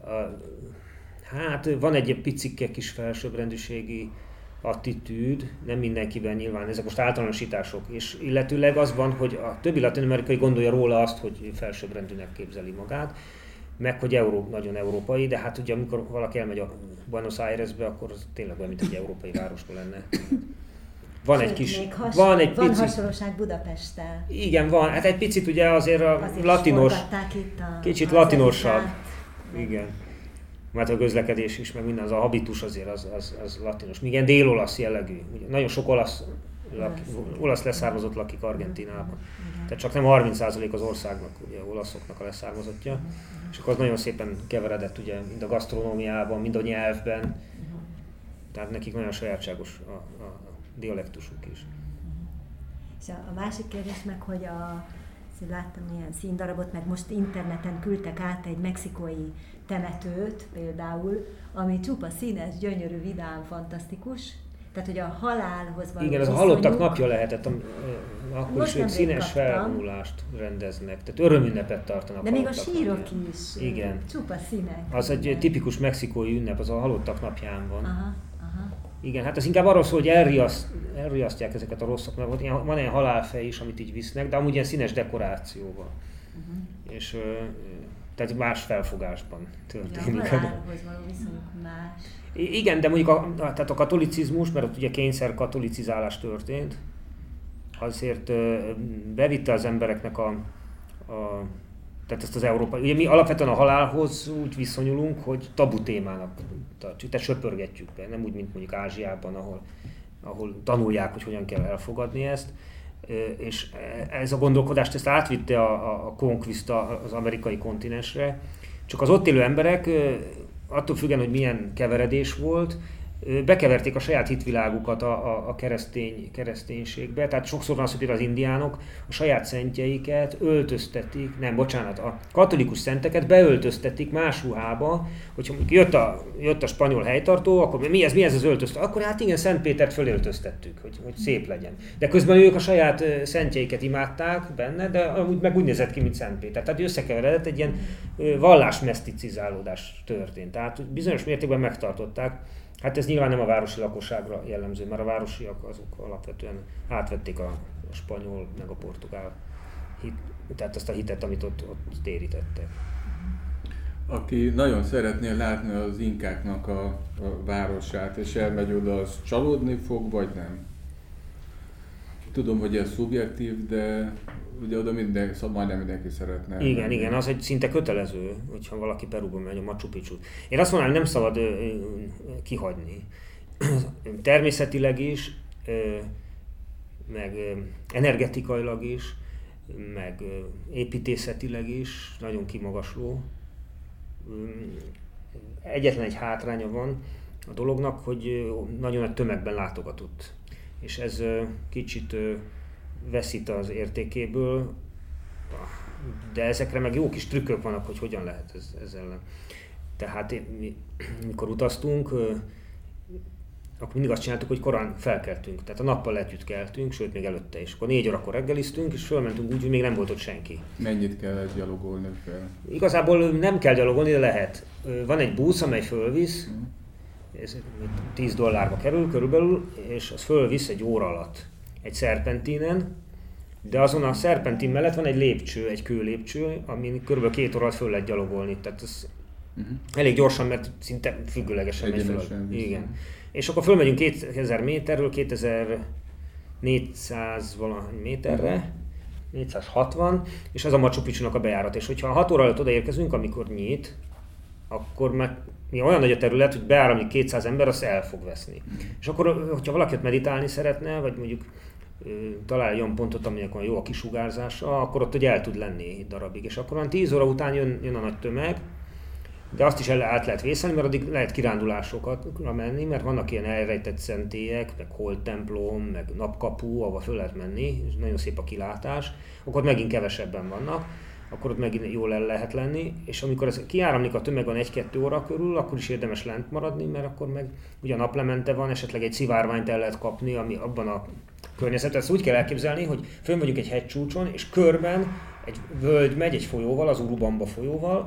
Hát van egy picike kis felsőbbrendűségi attitűd, nem mindenkiben nyilván, ezek most általánosítások, és illetőleg az van, hogy a többi latin-amerikai gondolja róla azt, hogy felsőbbrendűnek képzeli magát, meg hogy nagyon európai, de hát ugye amikor valaki elmegy a Buenos Airesbe, akkor az tényleg olyan, mint egy európai városról lenne. Van egy kis... Van hasonlóság Budapesttel. Igen, van. Hát egy picit ugye azért a latinos, kicsit latinosabb. Igen. Mert a közlekedés is, meg minden, az a habitus azért az latinos. Igen, dél-olasz jellegű. Ugye, nagyon sok olasz leszármazott lakik Argentínában. Tehát csak nem 30% az országnak, ugye olaszoknak a leszármazottja. És akkor az nagyon szépen keveredett ugye mind a gasztronómiában, mind a nyelvben. Tehát nekik nagyon sajátságos a dialektusuk is. És a másik kérdés meg, hogy láttam ilyen színdarabot, meg most interneten küldtek át egy mexikói temetőt például, ami csupa színes, gyönyörű, vidám, fantasztikus. Tehát, hogy a halálhoz való igen, ez a halottak napja lehetett, akkor is ők színes felvonulást rendeznek, tehát örömünnepet tartanak. De még a sírok is, igen. Csupa színek. Az egy tipikus mexikói ünnep, az a halottak napján van. Aha. Igen, hát ez inkább arról szól, hogy elriasztják ezeket a rosszak, mert van egy halálfej is, amit így visznek, de amúgy ilyen színes dekorációval. És tehát más felfogásban történik. A halálhoz való viszonyuk más. Igen, de mondjuk tehát a katolicizmus, mert ott ugye kényszer katolicizálás történt, azért bevitte az embereknek tehát ezt az európai, ugye mi alapvetően a halálhoz úgy viszonyulunk, hogy tabu témának tartjuk, tehát söpörgetjük be, nem úgy, mint mondjuk Ázsiában, ahol tanulják, hogy hogyan kell elfogadni ezt. És ez a gondolkodást ezt átvitte a Conquista az amerikai kontinensre, csak az ott élő emberek, attól függően, hogy milyen keveredés volt, bekeverték a saját hitvilágukat a kereszténységbe, tehát sokszor van az, hogy az indiánok a saját szentjeiket a katolikus szenteket beöltöztetik más ruhába, hogyha jött a spanyol helytartó, akkor mi ez az öltöztető? Akkor hát igen, Szent Pétert fölöltöztettük, hogy szép legyen. De közben ők a saját szentjeiket imádták benne, de amúgy meg úgy nézett ki, mint Szent Péter. Tehát összekeveredett, egy ilyen vallásmeszticizálódás történt. Tehát bizonyos mértékben megtartották. Hát ez nyilván nem a városi lakosságra jellemző, mert a városiak azok alapvetően átvették a spanyol meg a portugál tehát azt a hitet, amit ott térítettek. Aki nagyon szeretné látni az inkáknak a városát, és elmegy oda, az csalódni fog, vagy nem? Tudom, hogy ez szubjektív, de ugye oda majdnem mindenki szeretne. Igen, az egy szinte kötelező, hogyha valaki Perúba megy a Machu Picchu-t. Én azt mondanám, nem szabad kihagyni. Természetileg is, meg energetikailag is, meg építészetileg is nagyon kimagasló. Egyetlen egy hátránya van a dolognak, hogy nagyon nagy tömegben látogatott. És ez kicsit veszít az értékéből, de ezekre meg jó kis trükkök vannak, hogy hogyan lehet ezzel ellen. Tehát mikor utaztunk, akkor mindig azt csináltuk, hogy korán felkeltünk. Tehát a nappal együtt keltünk, sőt még előtte is. Akkor 4 órakor reggeliztünk, és fölmentünk úgy, hogy még nem volt ott senki. Mennyit kell gyalogolni fel? Igazából nem kell gyalogolni, de lehet. Van egy busz, amely fölvisz, ez $10 kerül körülbelül, és az fölvisz egy óra alatt egy szerpentinen, de azon a szerpentin mellett van egy lépcső, egy kőlépcső, amin körülbelül 2 óra alatt föl lehet gyalogolni. Tehát ez elég gyorsan, mert szinte függőlegesen megy föl. Igen. És akkor fölmegyünk 2000 méterről 2400 valahány méterre, 460, és az a Machu Picchunak a bejárat. És hogyha 6 óra előtt odaérkezünk, amikor nyit, akkor meg olyan nagy a terület, hogy beáramlik 200 ember, azt el fog veszni. És akkor, hogyha valaki meditálni szeretne, vagy mondjuk találja olyan pontot, aminek van jó a kisugárzása, akkor ott ugye el tud lenni egy darabig. És akkor olyan 10 óra után jön a nagy tömeg, de azt is át lehet vészelni, mert addig lehet kirándulásokra menni, mert vannak ilyen elrejtett szentélyek, meg holt templom, meg napkapu, ahova föl lehet menni, és nagyon szép a kilátás, akkor megint kevesebben vannak, akkor ott megint jól el lehet lenni, és amikor ez kiáramlik a tömeg van 1-2 óra körül, akkor is érdemes lent maradni, mert akkor meg ugye a naplemente van, esetleg egy szivárványt el lehet kapni, ami abban a környezetben. Ezt úgy kell elképzelni, hogy fönn vagyunk egy hegycsúcson, és körben egy völgy megy egy folyóval, az Urubamba folyóval,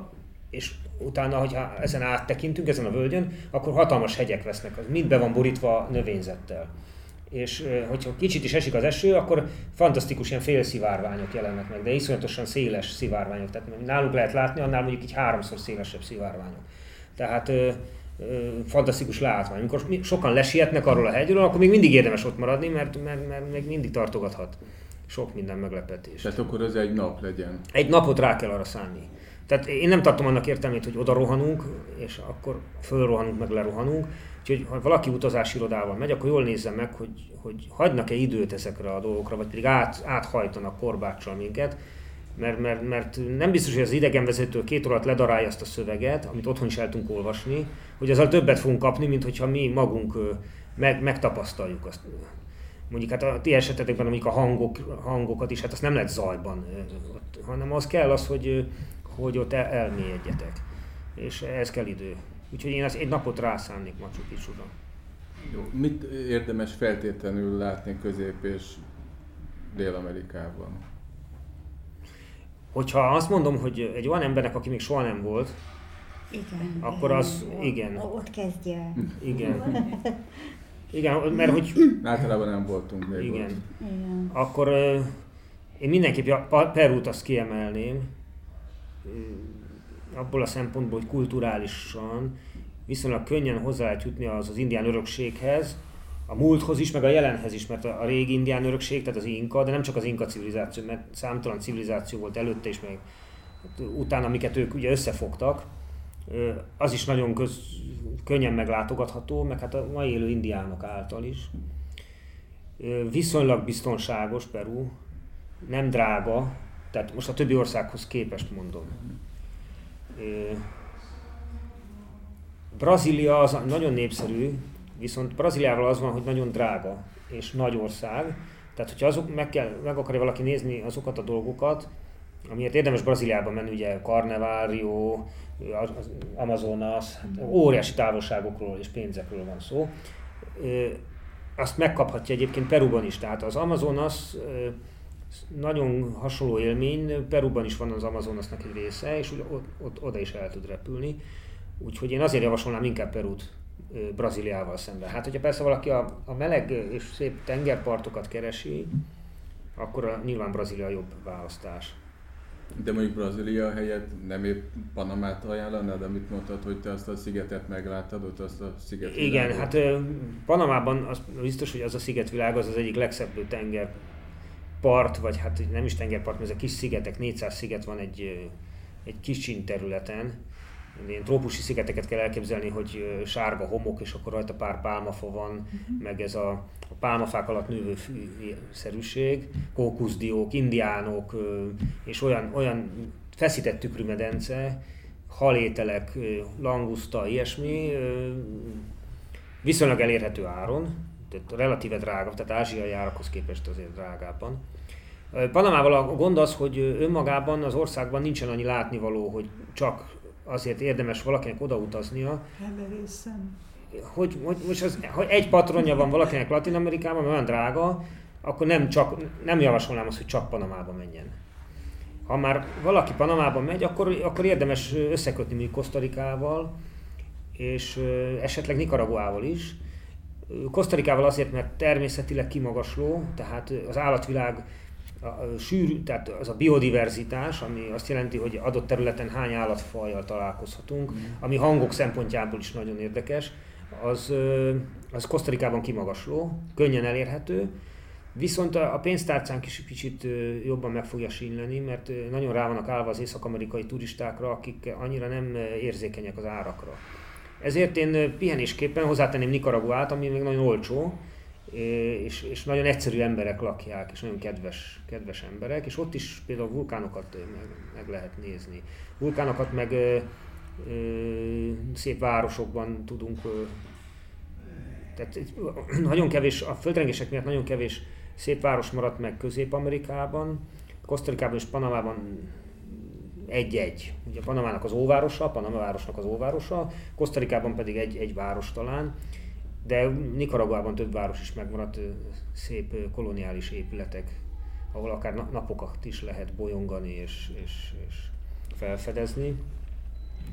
és utána, hogyha ezen áttekintünk, ezen a völgyön, akkor hatalmas hegyek vesznek, az mind be van borítva növényzettel. És hogyha kicsit is esik az eső, akkor fantasztikus ilyen félszivárványok jelennek meg, de iszonyatosan széles szivárványok. Tehát nálunk lehet látni, annál mondjuk így 3-szor szélesebb szivárványok. Tehát fantasztikus látvány. Amikor sokan lesietnek arról a hegyről, akkor még mindig érdemes ott maradni, mert még mindig tartogathat sok minden meglepetés. Tehát akkor az egy nap legyen. Egy napot rá kell arra szánni. Tehát én nem tartom annak értelmét, hogy oda rohanunk, és akkor fölrohanunk, meg lerohanunk. Úgyhogy ha valaki utazási irodával megy, akkor jól nézze meg, hogy hagynak-e időt ezekre a dolgokra, vagy pedig áthajtanak korbáccsal minket, mert nem biztos, hogy az idegenvezető 2 óra alatt ledarálja azt a szöveget, amit otthon is el tudunk olvasni, hogy azzal többet fogunk kapni, mint hogyha mi magunk megtapasztaljuk azt. Mondjuk hát a ti esetetekben mondjuk a hangokat is, hát azt nem lehet zajban, hanem az kell az, hogy ott elmélyedjetek. És ez kell idő. Úgyhogy én egy napot rászánnék Machu Picchura. Jó. Mit érdemes feltétlenül látni Közép- és Dél-Amerikában? Hogyha azt mondom, hogy egy olyan embernek, aki még soha nem volt, Igen. akkor az igen. Ott kezdje. Igen. Igen, mert hogy... Általában nem voltunk még igen. ott. Igen. Akkor én mindenképp Perút azt kiemelném, abból a szempontból, hogy kulturálisan viszonylag könnyen hozzá lehet jutni az indián örökséghez, a múlthoz is, meg a jelenhez is, mert a régi indián örökség, tehát az inka, de nem csak az inka civilizáció, mert számtalan civilizáció volt előtte is, meg utána, amiket ők ugye összefogtak, az is nagyon könnyen meglátogatható, meg hát a mai élő indiánok által is. Viszonylag biztonságos Peru, nem drága, tehát most a többi országhoz képest mondom. Brazília az nagyon népszerű, viszont Brazíliával az van, hogy nagyon drága és nagy ország. Tehát, hogyha azok meg akarja valaki nézni azokat a dolgokat, amiért érdemes Brazíliába menni, ugye Carnaval, Rio, Amazonas, óriási távolságokról és pénzekről van szó. Azt megkaphatja egyébként Peruban is, tehát az Amazonas nagyon hasonló élmény, Peruban is van az Amazonasnak egy része, és oda is el tud repülni. Úgyhogy én azért javasolnám inkább Perut Brazíliával szemben. Hát, hogyha persze valaki a meleg és szép tengerpartokat keresi, akkor nyilván Brazília jobb választás. De mondjuk Brazília helyett nem épp Panamát ajánlanád, amit mondtad, hogy te azt a szigetet megláttad, ott azt a szigetvilágot? Igen, hát Panamában az biztos, hogy az a szigetvilág az egyik legszebb tengerpart, vagy hát nem is tengerpart, mert ezek kis szigetek, 400 sziget van egy kicsin területen. Ilyen trópusi szigeteket kell elképzelni, hogy sárga homok, és akkor rajta pár pálmafa van, meg ez a pálmafák alatt növő fűszerűség, kókuszdiók, indiánok, és olyan feszített tükrű medence, halételek, languszta, ilyesmi, viszonylag elérhető áron, tehát relatíve drága, tehát ázsiai árakhoz képest azért drágábban. Panamával a gond az, hogy önmagában az országban nincsen annyi látnivaló, hogy csak azért érdemes valakinek odautaznia, hogy egy patronja van valakinek Latin-Amerikában, mert olyan drága, akkor nem javasolnám azt, hogy csak Panamába menjen. Ha már valaki Panamába megy, akkor érdemes összekötni mondjuk Kosztarikával, és esetleg Nicaraguával is. Kosztarikával azért, mert természetileg kimagasló, tehát az állatvilág sűrű, tehát az a biodiverzitás, ami azt jelenti, hogy adott területen hány állatfajjal találkozhatunk, ami hangok szempontjából is nagyon érdekes, az Kosztarikában kimagasló, könnyen elérhető, viszont a pénztárcánk is kicsit jobban meg fogja sínyleni, mert nagyon rá vannak állva az észak-amerikai turistákra, akik annyira nem érzékenyek az árakra. Ezért én pihenésképpen hozzátenném Nicaraguát, ami még nagyon olcsó, és nagyon egyszerű emberek lakják, és nagyon kedves emberek, és ott is például vulkánokat meg lehet nézni. Vulkánokat meg szép városokban tudunk, tehát nagyon kevés, a földrengések miatt nagyon kevés szép város maradt meg Közép-Amerikában, Kosztarikában és Panamában egy-egy. Ugye Panamának az óvárosa, Panama városnak az óvárosa, Kosztarikában pedig egy város talán, de Nicaraguában több város is megmaradt, szép koloniális épületek, ahol akár napokat is lehet bolyongani és felfedezni.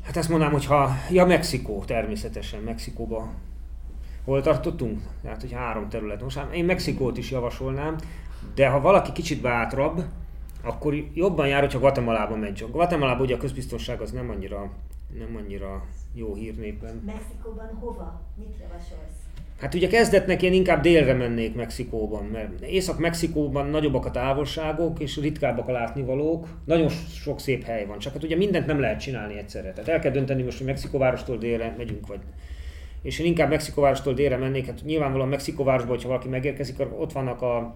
Hát azt mondanám, hogy Mexikó természetesen, Mexikóba. Hol tartottunk? Hát, hogy 3 terület. Most én Mexikót is javasolnám, de ha valaki kicsit bátrabb, akkor jobban jár, hogyha Guatemalába megy. Guatemalában ugye a közbiztonság az nem annyira jó hírnévben. Mexikóban hova? Mit javasolsz? Hát ugye kezdetnek én inkább délre mennék Mexikóban, mert Észak-Mexikóban nagyobbak a távolságok és ritkábbak a látnivalók. Nagyon sok szép hely van, csak hát ugye mindent nem lehet csinálni egyszerre. Tehát el kell dönteni most, hogy Mexikóvárostól délre megyünk, vagy... És én inkább Mexikóvárostól délre mennék, hát nyilvánvalóan Mexikóvárosban, hogyha valaki megérkezik, ott vannak a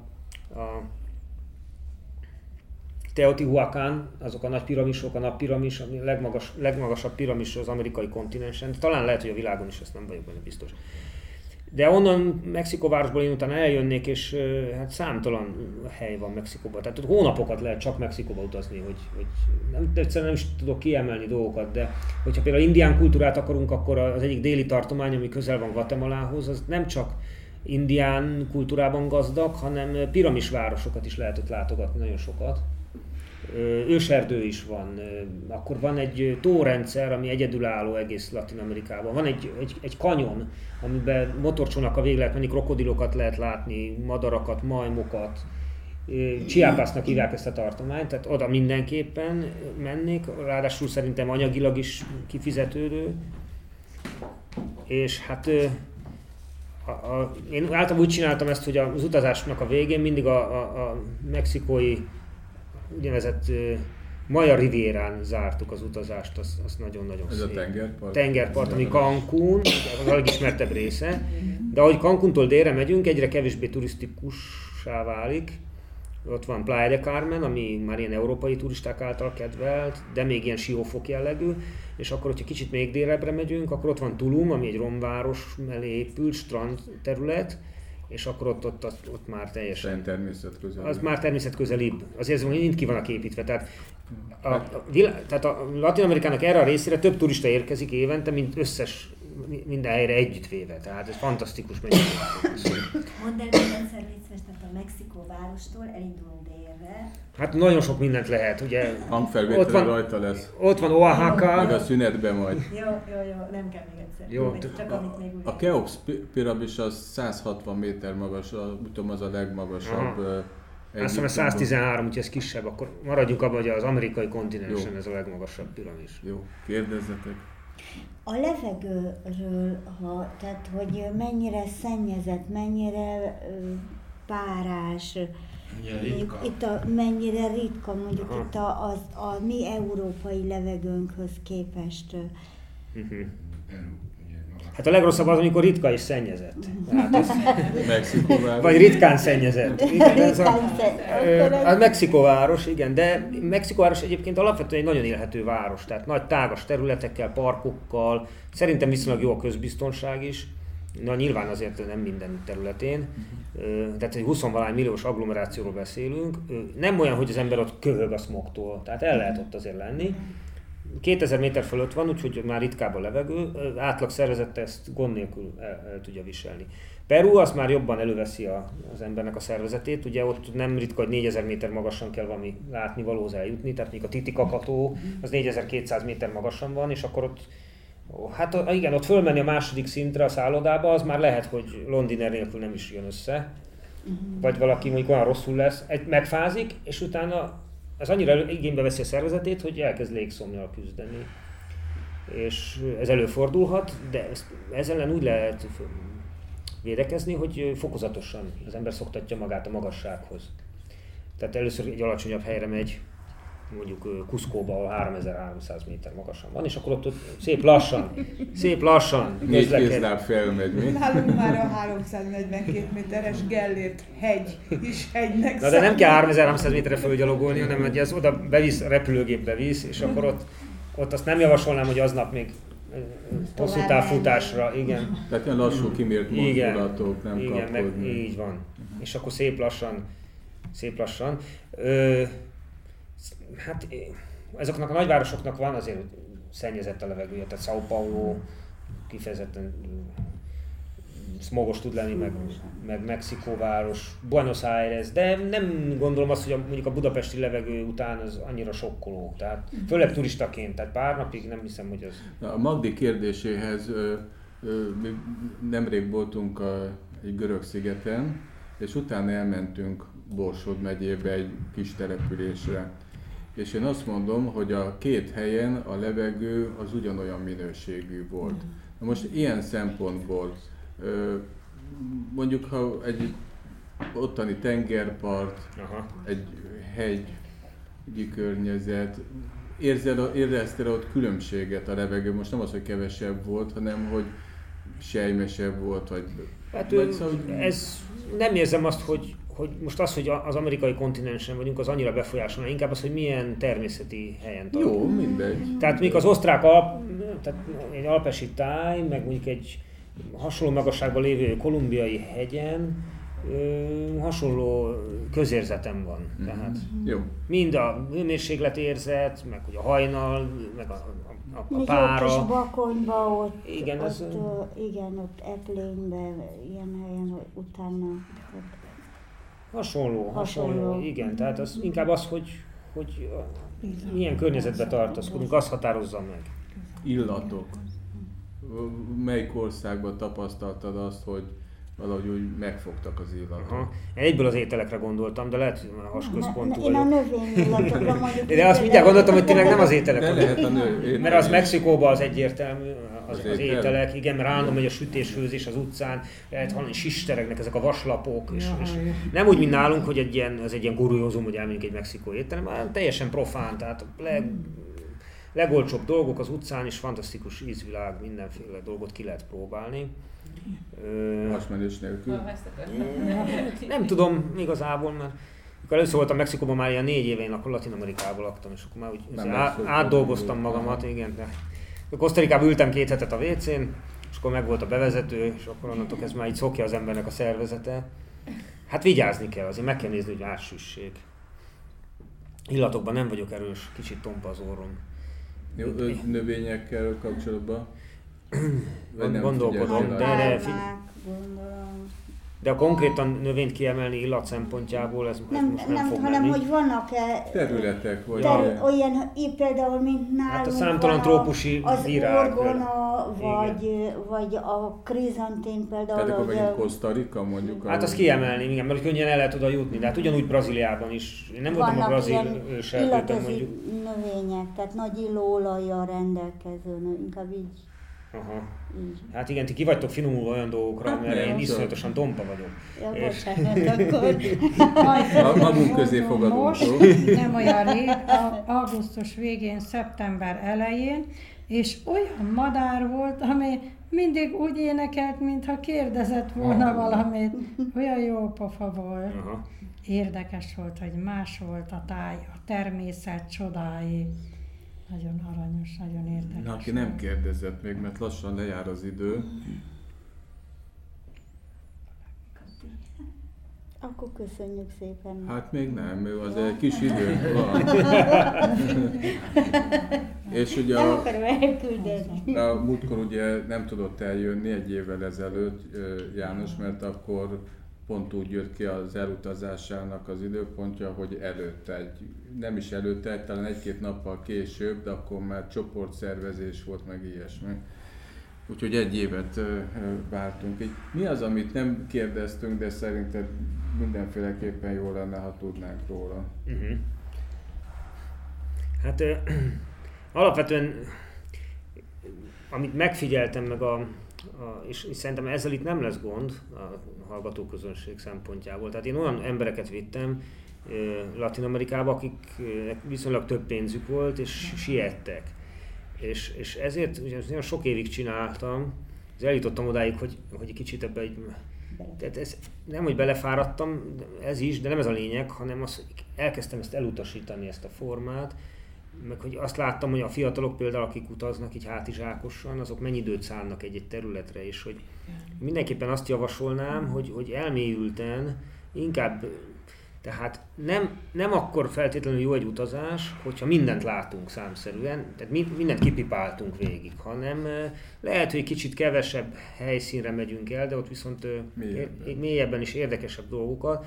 Teotihuacán, azok a nagy piramisok, a Nappiramis, ami a legmagasabb piramis az amerikai kontinensen. Talán lehet, hogy a világon is, ezt nem vagyok benne biztos. De onnan Mexikóvárosból én utána eljönnék, és hát számtalan hely van Mexikóban. Tehát hónapokat lehet csak Mexikóba utazni, hogy egyszerűen nem is tudok kiemelni dolgokat, de hogyha például indián kultúrát akarunk, akkor az egyik déli tartomány, ami közel van Guatemalához, az nem csak indián kultúrában gazdag, hanem piramisvárosokat is lehet ott látogatni, nagyon sokat. Őserdő is van, akkor van egy tórendszer, ami egyedülálló egész Latin-Amerikában. Van egy kanyon, amiben motorcsónakkal végig lehet menni, krokodilokat lehet látni, madarakat, majmokat. Chiapasnak hívják ezt a tartományt, tehát oda mindenképpen mennék, ráadásul szerintem anyagilag is kifizetődő. És hát én általában úgy csináltam ezt, hogy az utazásnak a végén mindig a mexikói úgynevezett Maya Rivierán zártuk az utazást, az nagyon-nagyon szép. Ez a tengerpart? Tengerpart, ami Cancún, az a legismertebb része. De ahogy Cancúntól délre megyünk, egyre kevésbé turisztikussá válik. Ott van Playa de Carmen, ami már ilyen európai turisták által kedvelt, de még ilyen siófok jellegű. És akkor, hogyha kicsit még délebbre megyünk, akkor ott van Tulum, ami egy romváros mellé épült strand terület, és akkor ott már teljesen... természetközelibb. Az már természetközelibb. Azért mind ki vannak építve. Tehát a Latin-Amerikának erre a részére több turista érkezik évente, mint minden helyre együttvéve. Tehát ez fantasztikus mennyiség. Mondd el még egyszer, tehát a Mexikó várostól elindulunk délre. Hát nagyon sok mindent lehet, ugye. Hangfelvétel rajta lesz. Ott van Oaxaca. Meg a szünetben majd. Jó, nem kell még egyszer. Jó. Csak amit még úgy... A Keops piramis az 160 méter magas, úgy tudom, az a legmagasabb. Azt hiszem, 113, úgyhogy ez kisebb, akkor maradjunk abban, hogy az amerikai kontinensen ez a legmagasabb piramis. Jó, kérdezzetek. A levegőről, tehát hogy mennyire szennyezett, mennyire párás, mennyire ritka mondjuk itt a mi európai levegőnkhöz képest. Hát a legrosszabb az, amikor ritka és szennyezett. Mexikóváros. Vagy ritkán szennyezett. Igen, a Mexikóváros, igen, de Mexikóváros egyébként alapvetően egy nagyon élhető város, tehát nagy tágas területekkel, parkokkal, szerintem viszonylag jó a közbiztonság is. Na nyilván azért nem minden területén, tehát egy 20-valány milliós agglomerációról beszélünk, nem olyan, hogy az ember ott köhög a smogtól, tehát el lehet ott azért lenni. 2000 méter fölött van, úgyhogy már ritkább a levegő, átlag szervezete ezt gond nélkül el tudja viselni. Peru az már jobban előveszi az embernek a szervezetét, ugye ott nem ritka, hogy 4000 méter magasan kell valami látnivalóhoz eljutni, tehát még a Titicaca-tó az 4200 méter magasan van, és akkor ott, hát igen, ott fölmenni a második szintre a szállodába, az már lehet, hogy londiner nélkül nem is jön össze, vagy valaki mondjuk olyan rosszul lesz, megfázik, és utána ez annyira igénybe veszi a szervezetét, hogy elkezd légszomnnyal küzdeni. És ez előfordulhat, de ezzel ellen úgy lehet védekezni, hogy fokozatosan az ember szoktatja magát a magassághoz. Tehát először egy alacsonyabb helyre megy, mondjuk Cuscóba, ahol 3300 méter magasan van, és akkor ott szép lassan 4 kézláb felmegy, mi? Nálunk már a 342 méteres Gellért hegy is hegynek Na de nem kell 3300 méterre fölgyalogolni, hanem hogy ez oda bevisz, a repülőgép bevisz, és akkor ott azt nem javasolnám, hogy aznap még hosszú távfutásra, igen. Tehát ilyen lassú kimért mozdulatok, nem kapkodni. Így van. És akkor szép lassan. Hát ezeknek a nagyvárosoknak van azért szennyezett a levegője, tehát São Paulo kifejezetten smogos tud lenni, meg Mexikóváros, Buenos Aires, de nem gondolom azt, hogy mondjuk a budapesti levegő után az annyira sokkoló. Tehát főleg turistaként, tehát pár napig nem hiszem, hogy az... A Magdi kérdéséhez mi nemrég voltunk egy görög szigeten, és utána elmentünk Borsod megyébe egy kis településre. És én azt mondom, hogy a két helyen a levegő az ugyanolyan minőségű volt. Na most ilyen szempontból, mondjuk ha egy ottani tengerpart, egy hegyi környezet, érezted ott különbséget a levegő, most nem az, hogy kevesebb volt, hanem hogy sejmesebb volt, vagy... Hát ez nem érzem azt, hogy most az, hogy az amerikai kontinensen vagyunk, az annyira befolyásolna, inkább az, hogy milyen természeti helyen tartunk. Jó, mindegy. Tehát mondjuk az osztrák tehát egy alpesi táj, meg mondjuk egy hasonló magasságban lévő kolumbiai hegyen hasonló közérzetem van. Tehát jó. Mind a hőmérsékletérzet, meg hogy a hajnal, meg a pára. Még kis Bakonyba ott, igen, ott Eplényben, ilyen helyen, hogy utána... Hasonló, igen. Tehát az inkább az, hogy milyen környezetben tartózkodunk, azt határozza meg. Illatok. Melyik országban tapasztaltad azt, hogy valahogy úgy megfogtak az illatok? Egyből az ételekre gondoltam, de lehet, hogy a hasközpontú vagyok. Én a növényillatokra mondjuk... De azt mindjárt gondoltam, hogy tényleg nem az ételek. Lehet mert az Mexikóban az egyértelmű, az ételek, igen, mert állandóan megy a sütés-főzés az utcán, lehet hallani sisteregnek ezek a vaslapok, és nem úgy, mint nálunk, hogy ez egy ilyen kuriózum, hogy elmegyünk egy mexikói étterem, hanem teljesen profán, tehát legolcsóbb dolgok az utcán is, fantasztikus ízvilág, mindenféle dolgot ki lehet próbálni. Hasmenés nélkül? Nem tudom igazából, mert amikor először voltam Mexikóban, már ilyen 4 éve, én akkor Latin-Amerikában laktam, és akkor már úgy átdolgoztam magamat, igen. Kosztarikában ültem 2 hetet a WC-n, és akkor meg volt a bevezető, és akkor onnantól ez már így szokja az embernek a szervezete. Hát vigyázni kell, azért meg kell nézni, hogy átsüssék. Illatokban nem vagyok erős, kicsit tompa az orrom. Jó, növényekkel kapcsolatban? Gondolkodom, de a konkrétan növényt kiemelni illat szempontjából, ez most nem fog hanem menni. hogy vannak-e területek, vagy olyan, például, mint nálunk hát a számtalan trópusi az virág, orgona, vagy a krizantén például. Tehát akkor megint Kosztarika mondjuk? Hát azt kiemelni, igen, mert könnyen el lehet oda jutni, de hát ugyanúgy Brazíliában is. Én nem voltam a brazil őserdőben mondjuk. Növények, tehát nagy illóolajjal rendelkező, inkább így. Aha. Hát igen, ti ki vagytok finomulva olyan dolgokra, mert én iszonyatosan tompa vagyok. Ja, bocsánat, akkor... Magunk közé fogadunk. Most, nem olyan rég, augusztus végén, szeptember elején, és olyan madár volt, ami mindig úgy énekelt, mintha kérdezett volna valamit. Olyan jó pofa volt. Aha. Érdekes volt, hogy más volt a táj, a természet csodái. Nagyon aranyos, nagyon érdekes. Na, aki nem kérdezett még, mert lassan lejár az idő. Akkor köszönjük szépen. Hát még nem, az egy kis idő van. És ugye nem akarom elküldeni. A múltkor ugye nem tudott eljönni 1 évvel ezelőtt János, mert akkor pont úgy jött ki az elutazásának az időpontja, hogy előtte, nem is előtte, talán 1-2 nappal később, de akkor már csoportszervezés volt, meg ilyesmi. Úgyhogy 1 évet vártunk. Mi az, amit nem kérdeztünk, de szerinted mindenféleképpen jó lenne, ha tudnánk róla? Hát alapvetően, amit megfigyeltem, meg és szerintem ezzel itt nem lesz gond a hallgatóközönség szempontjából. Tehát én olyan embereket vittem Latin-Amerikába, akik viszonylag több pénzük volt, és siettek. És ezért ugye nagyon sok évig csináltam, és eljutottam odáig, hogy egy kicsit ebbe tehát ez, nem, hogy belefáradtam, ez is, de nem ez a lényeg, hanem az, hogy elkezdtem ezt elutasítani, ezt a formát, meg hogy azt láttam, hogy a fiatalok például, akik utaznak így hátizsákosan, azok mennyi időt szánnak egy területre, és hogy mindenképpen azt javasolnám, hogy elmélyülten inkább Tehát nem akkor feltétlenül jó egy utazás, hogyha mindent látunk számszerűen, tehát mindent kipipáltunk végig, hanem lehet, hogy kicsit kevesebb helyszínre megyünk el, de ott viszont mélyebben is érdekesebb dolgokat.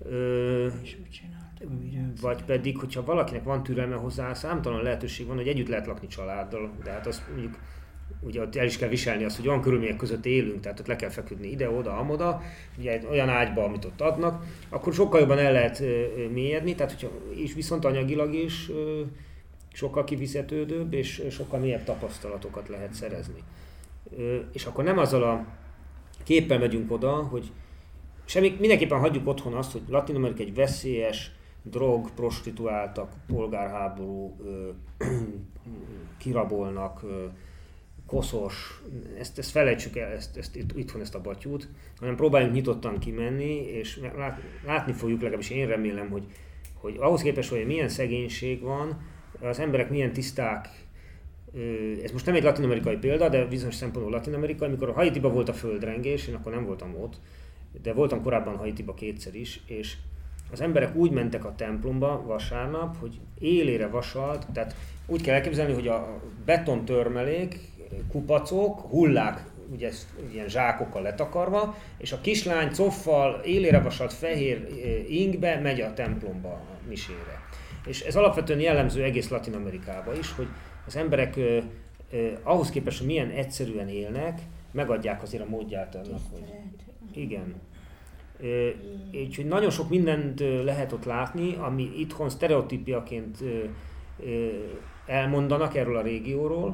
Vagy pedig, hogyha valakinek van türelme hozzá, számtalan lehetőség van, hogy együtt lehet lakni családdal, de hát azt mondjuk ugye ott el is kell viselni azt, hogy olyan körülmények között élünk, tehát ott le kell feküdni ide-oda, amoda, ugye olyan ágyba, amit ott adnak, akkor sokkal jobban el lehet mélyedni, tehát hogyha is viszont anyagilag is sokkal kifizetődőbb és sokkal mélyebb tapasztalatokat lehet szerezni. És akkor nem azzal a képpel megyünk oda, hogy mindenképpen hagyjuk otthon azt, hogy Latin Amerika egy veszélyes, drog, prostituáltak, polgárháború, kirabolnak, koszos, ezt felejtsük el, itthon a batyút, hanem próbáljunk nyitottan kimenni, és látni fogjuk, legalábbis én remélem, hogy ahhoz képest, hogy milyen szegénység van, az emberek milyen tiszták, ez most nem egy latin-amerikai példa, de bizonyos szempontból latin-amerikai, amikor Haitiban volt a földrengés, én akkor nem voltam ott, de voltam korábban Haitiba kétszer is, és az emberek úgy mentek a templomba vasárnap, hogy élére vasalt, tehát úgy kell elképzelni, hogy a betontörmelék, kupacok, hullák, ugye ilyen zsákokkal letakarva, és a kislány coffal, élére vasalt fehér ingbe megy a templomba a misére. És ez alapvetően jellemző egész Latin-Amerikában is, hogy az emberek ahhoz képest, hogy milyen egyszerűen élnek, megadják azért a módját annak, hogy igen. Úgyhogy nagyon sok mindent lehet ott látni, ami itthon sztereotípiaként elmondanak erről a régióról,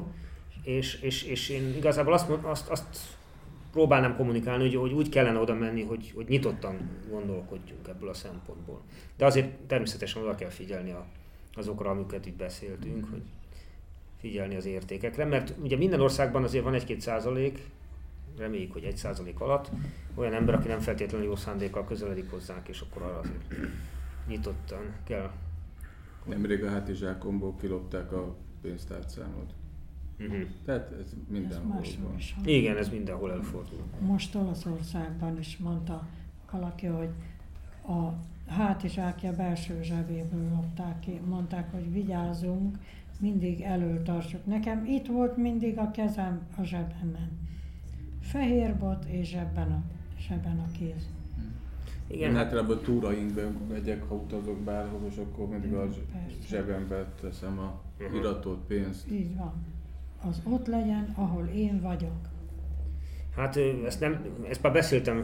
és én igazából azt próbálnám kommunikálni, hogy úgy kellene oda menni, hogy nyitottan gondolkodjunk ebből a szempontból. De azért természetesen oda kell figyelni azokra, amiket itt beszéltünk, hogy figyelni az értékekre, mert ugye minden országban azért van 1-2%, reméljük, hogy 1% alatt olyan ember, aki nem feltétlenül jó szándékkal közeledik hozzánk, és akkor arra azért nyitottan kell. Nemrég a hátizsákomból kilopták a pénztárcámot. Tehát ez mindenhol van. Igen, ez mindenhol elfordul. Most Olaszországban is mondta valaki, hogy a hátizsákja belső zsebéből lopták ki. Mondták, hogy vigyázzunk, mindig elöltartsuk. Nekem itt volt mindig a kezem a zsebemben. Fehér bot és zsebben a kéz. Igen. Én általában túrainkben megyek, ha utazok bárhol, és akkor mindig a zsebembe teszem a iratot, pénzt. Így van. Az ott legyen, ahol én vagyok. Hát ezt már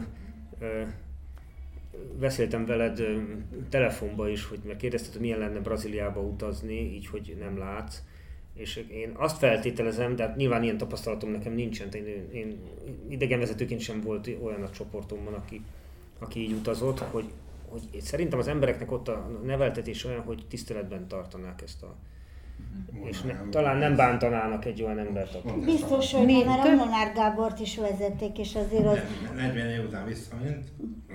beszéltem veled telefonba is, mert kérdezted, hogy milyen lenne Brazíliába utazni, így, hogy nem látsz. És én azt feltételezem, de nyilván ilyen tapasztalatom nekem nincsen, én idegenvezetőként sem volt olyan a csoportomban, aki így utazott, hogy szerintem az embereknek ott a neveltetés olyan, hogy tiszteletben tartanák ezt a... És talán nem bántanának egy olyan embert, aki... Biztos, hogy nem, mert a Molnár Gábort is vezették, és azért az... 40 év után visszament.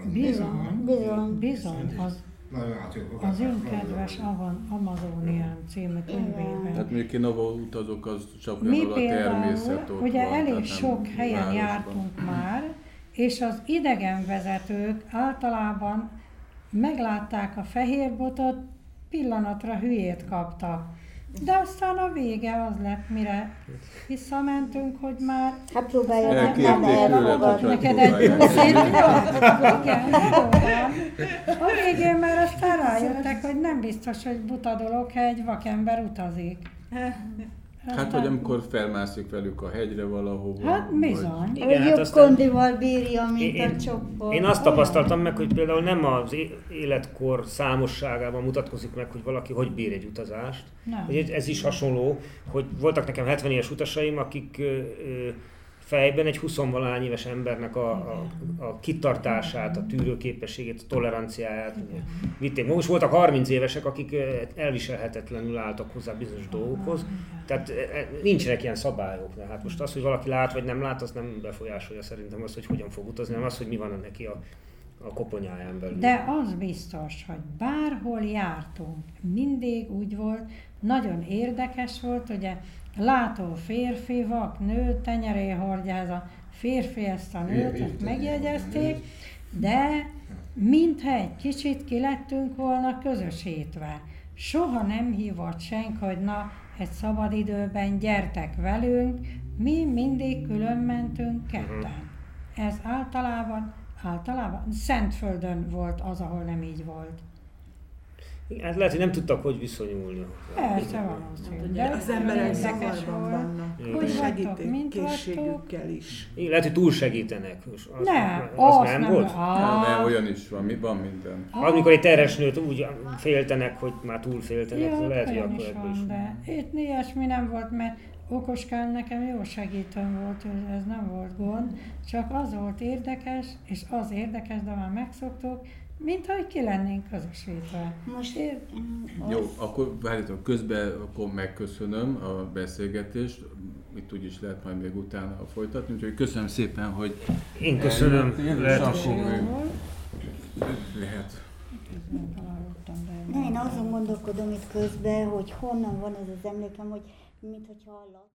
Bizony. Az ön kedves Amazonian című könyvében. Tehát mondjuk én ahol utazok, az csak olyan a természet ott ugye van, elég sok helyen városban jártunk már, és az idegenvezetők általában meglátták a fehér botot, pillanatra hülyét kaptak. De aztán a vége az lett, mire visszamentünk, hogy már... Hát próbálja nem elfogadni. Neked egy szép igen, a végén már aztán rájöttek, hogy nem biztos, hogy buta dolog, ha egy vakember utazik. Hát, hogy amikor felmászik velük a hegyre valahova. Hát bizony. Igen, jobb kondival bírja, mint a csoport. Én azt tapasztaltam meg, hogy például nem az életkor számosságában mutatkozik meg, hogy valaki hogy bír egy utazást. Hogy ez is hasonló, hogy voltak nekem 70 éves utasaim, akik fejben egy 20-valahány éves embernek a kitartását, a tűrőképességét, a toleranciáját vitték. Most voltak 30 évesek, akik elviselhetetlenül álltak hozzá bizonyos dolgokhoz. Tehát nincsenek ilyen szabályok. De hát most az, hogy valaki lát vagy nem lát, az nem befolyásolja szerintem azt, hogy hogyan fog utazni, hanem az, hogy mi van neki a koponyáján belül. De az biztos, hogy bárhol jártunk, mindig úgy volt, nagyon érdekes volt, ugye látó férfi, vak nő, tenyeré hordja ez a férfi ezt a nőt, ezt megjegyezték, de mintha egy kicsit ki lettünk volna közösítve. Soha nem hívott senki, hogy na, egy szabadidőben gyertek velünk, mi mindig külön mentünk ketten. Ez általában Szentföldön volt az, ahol nem így volt. Hát lehet, hogy nem tudtak, hogy viszonyulni. Persze valószínű. De Az emberek érdekes zavarban volt, vannak, hogy a vagytok, mint vagytok. segítőkészségükkel is. Lehet, hogy túl segítenek. Az nem volt? Nem, olyan is van, van minden. Amikor egy terhes nőt úgy féltenek, hogy már túl féltenek, Jó, lehet, hogy olyan akkor is ebből is. van, de itt ilyesmi nem volt, mert Okoskán nekem jó segítőm volt, ez nem volt gond, csak az volt érdekes, és az érdekes, de már megszoktuk, mintha ki lennénk közösítve. Most Jó, akkor várjátok, közben akkor megköszönöm a beszélgetést, itt úgyis lehet majd még utána folytatni, úgyhogy köszönöm szépen, hogy Én köszönöm. lehet. én azon gondolkodom itt közben, hogy honnan van ez az emlékem, hogy mintha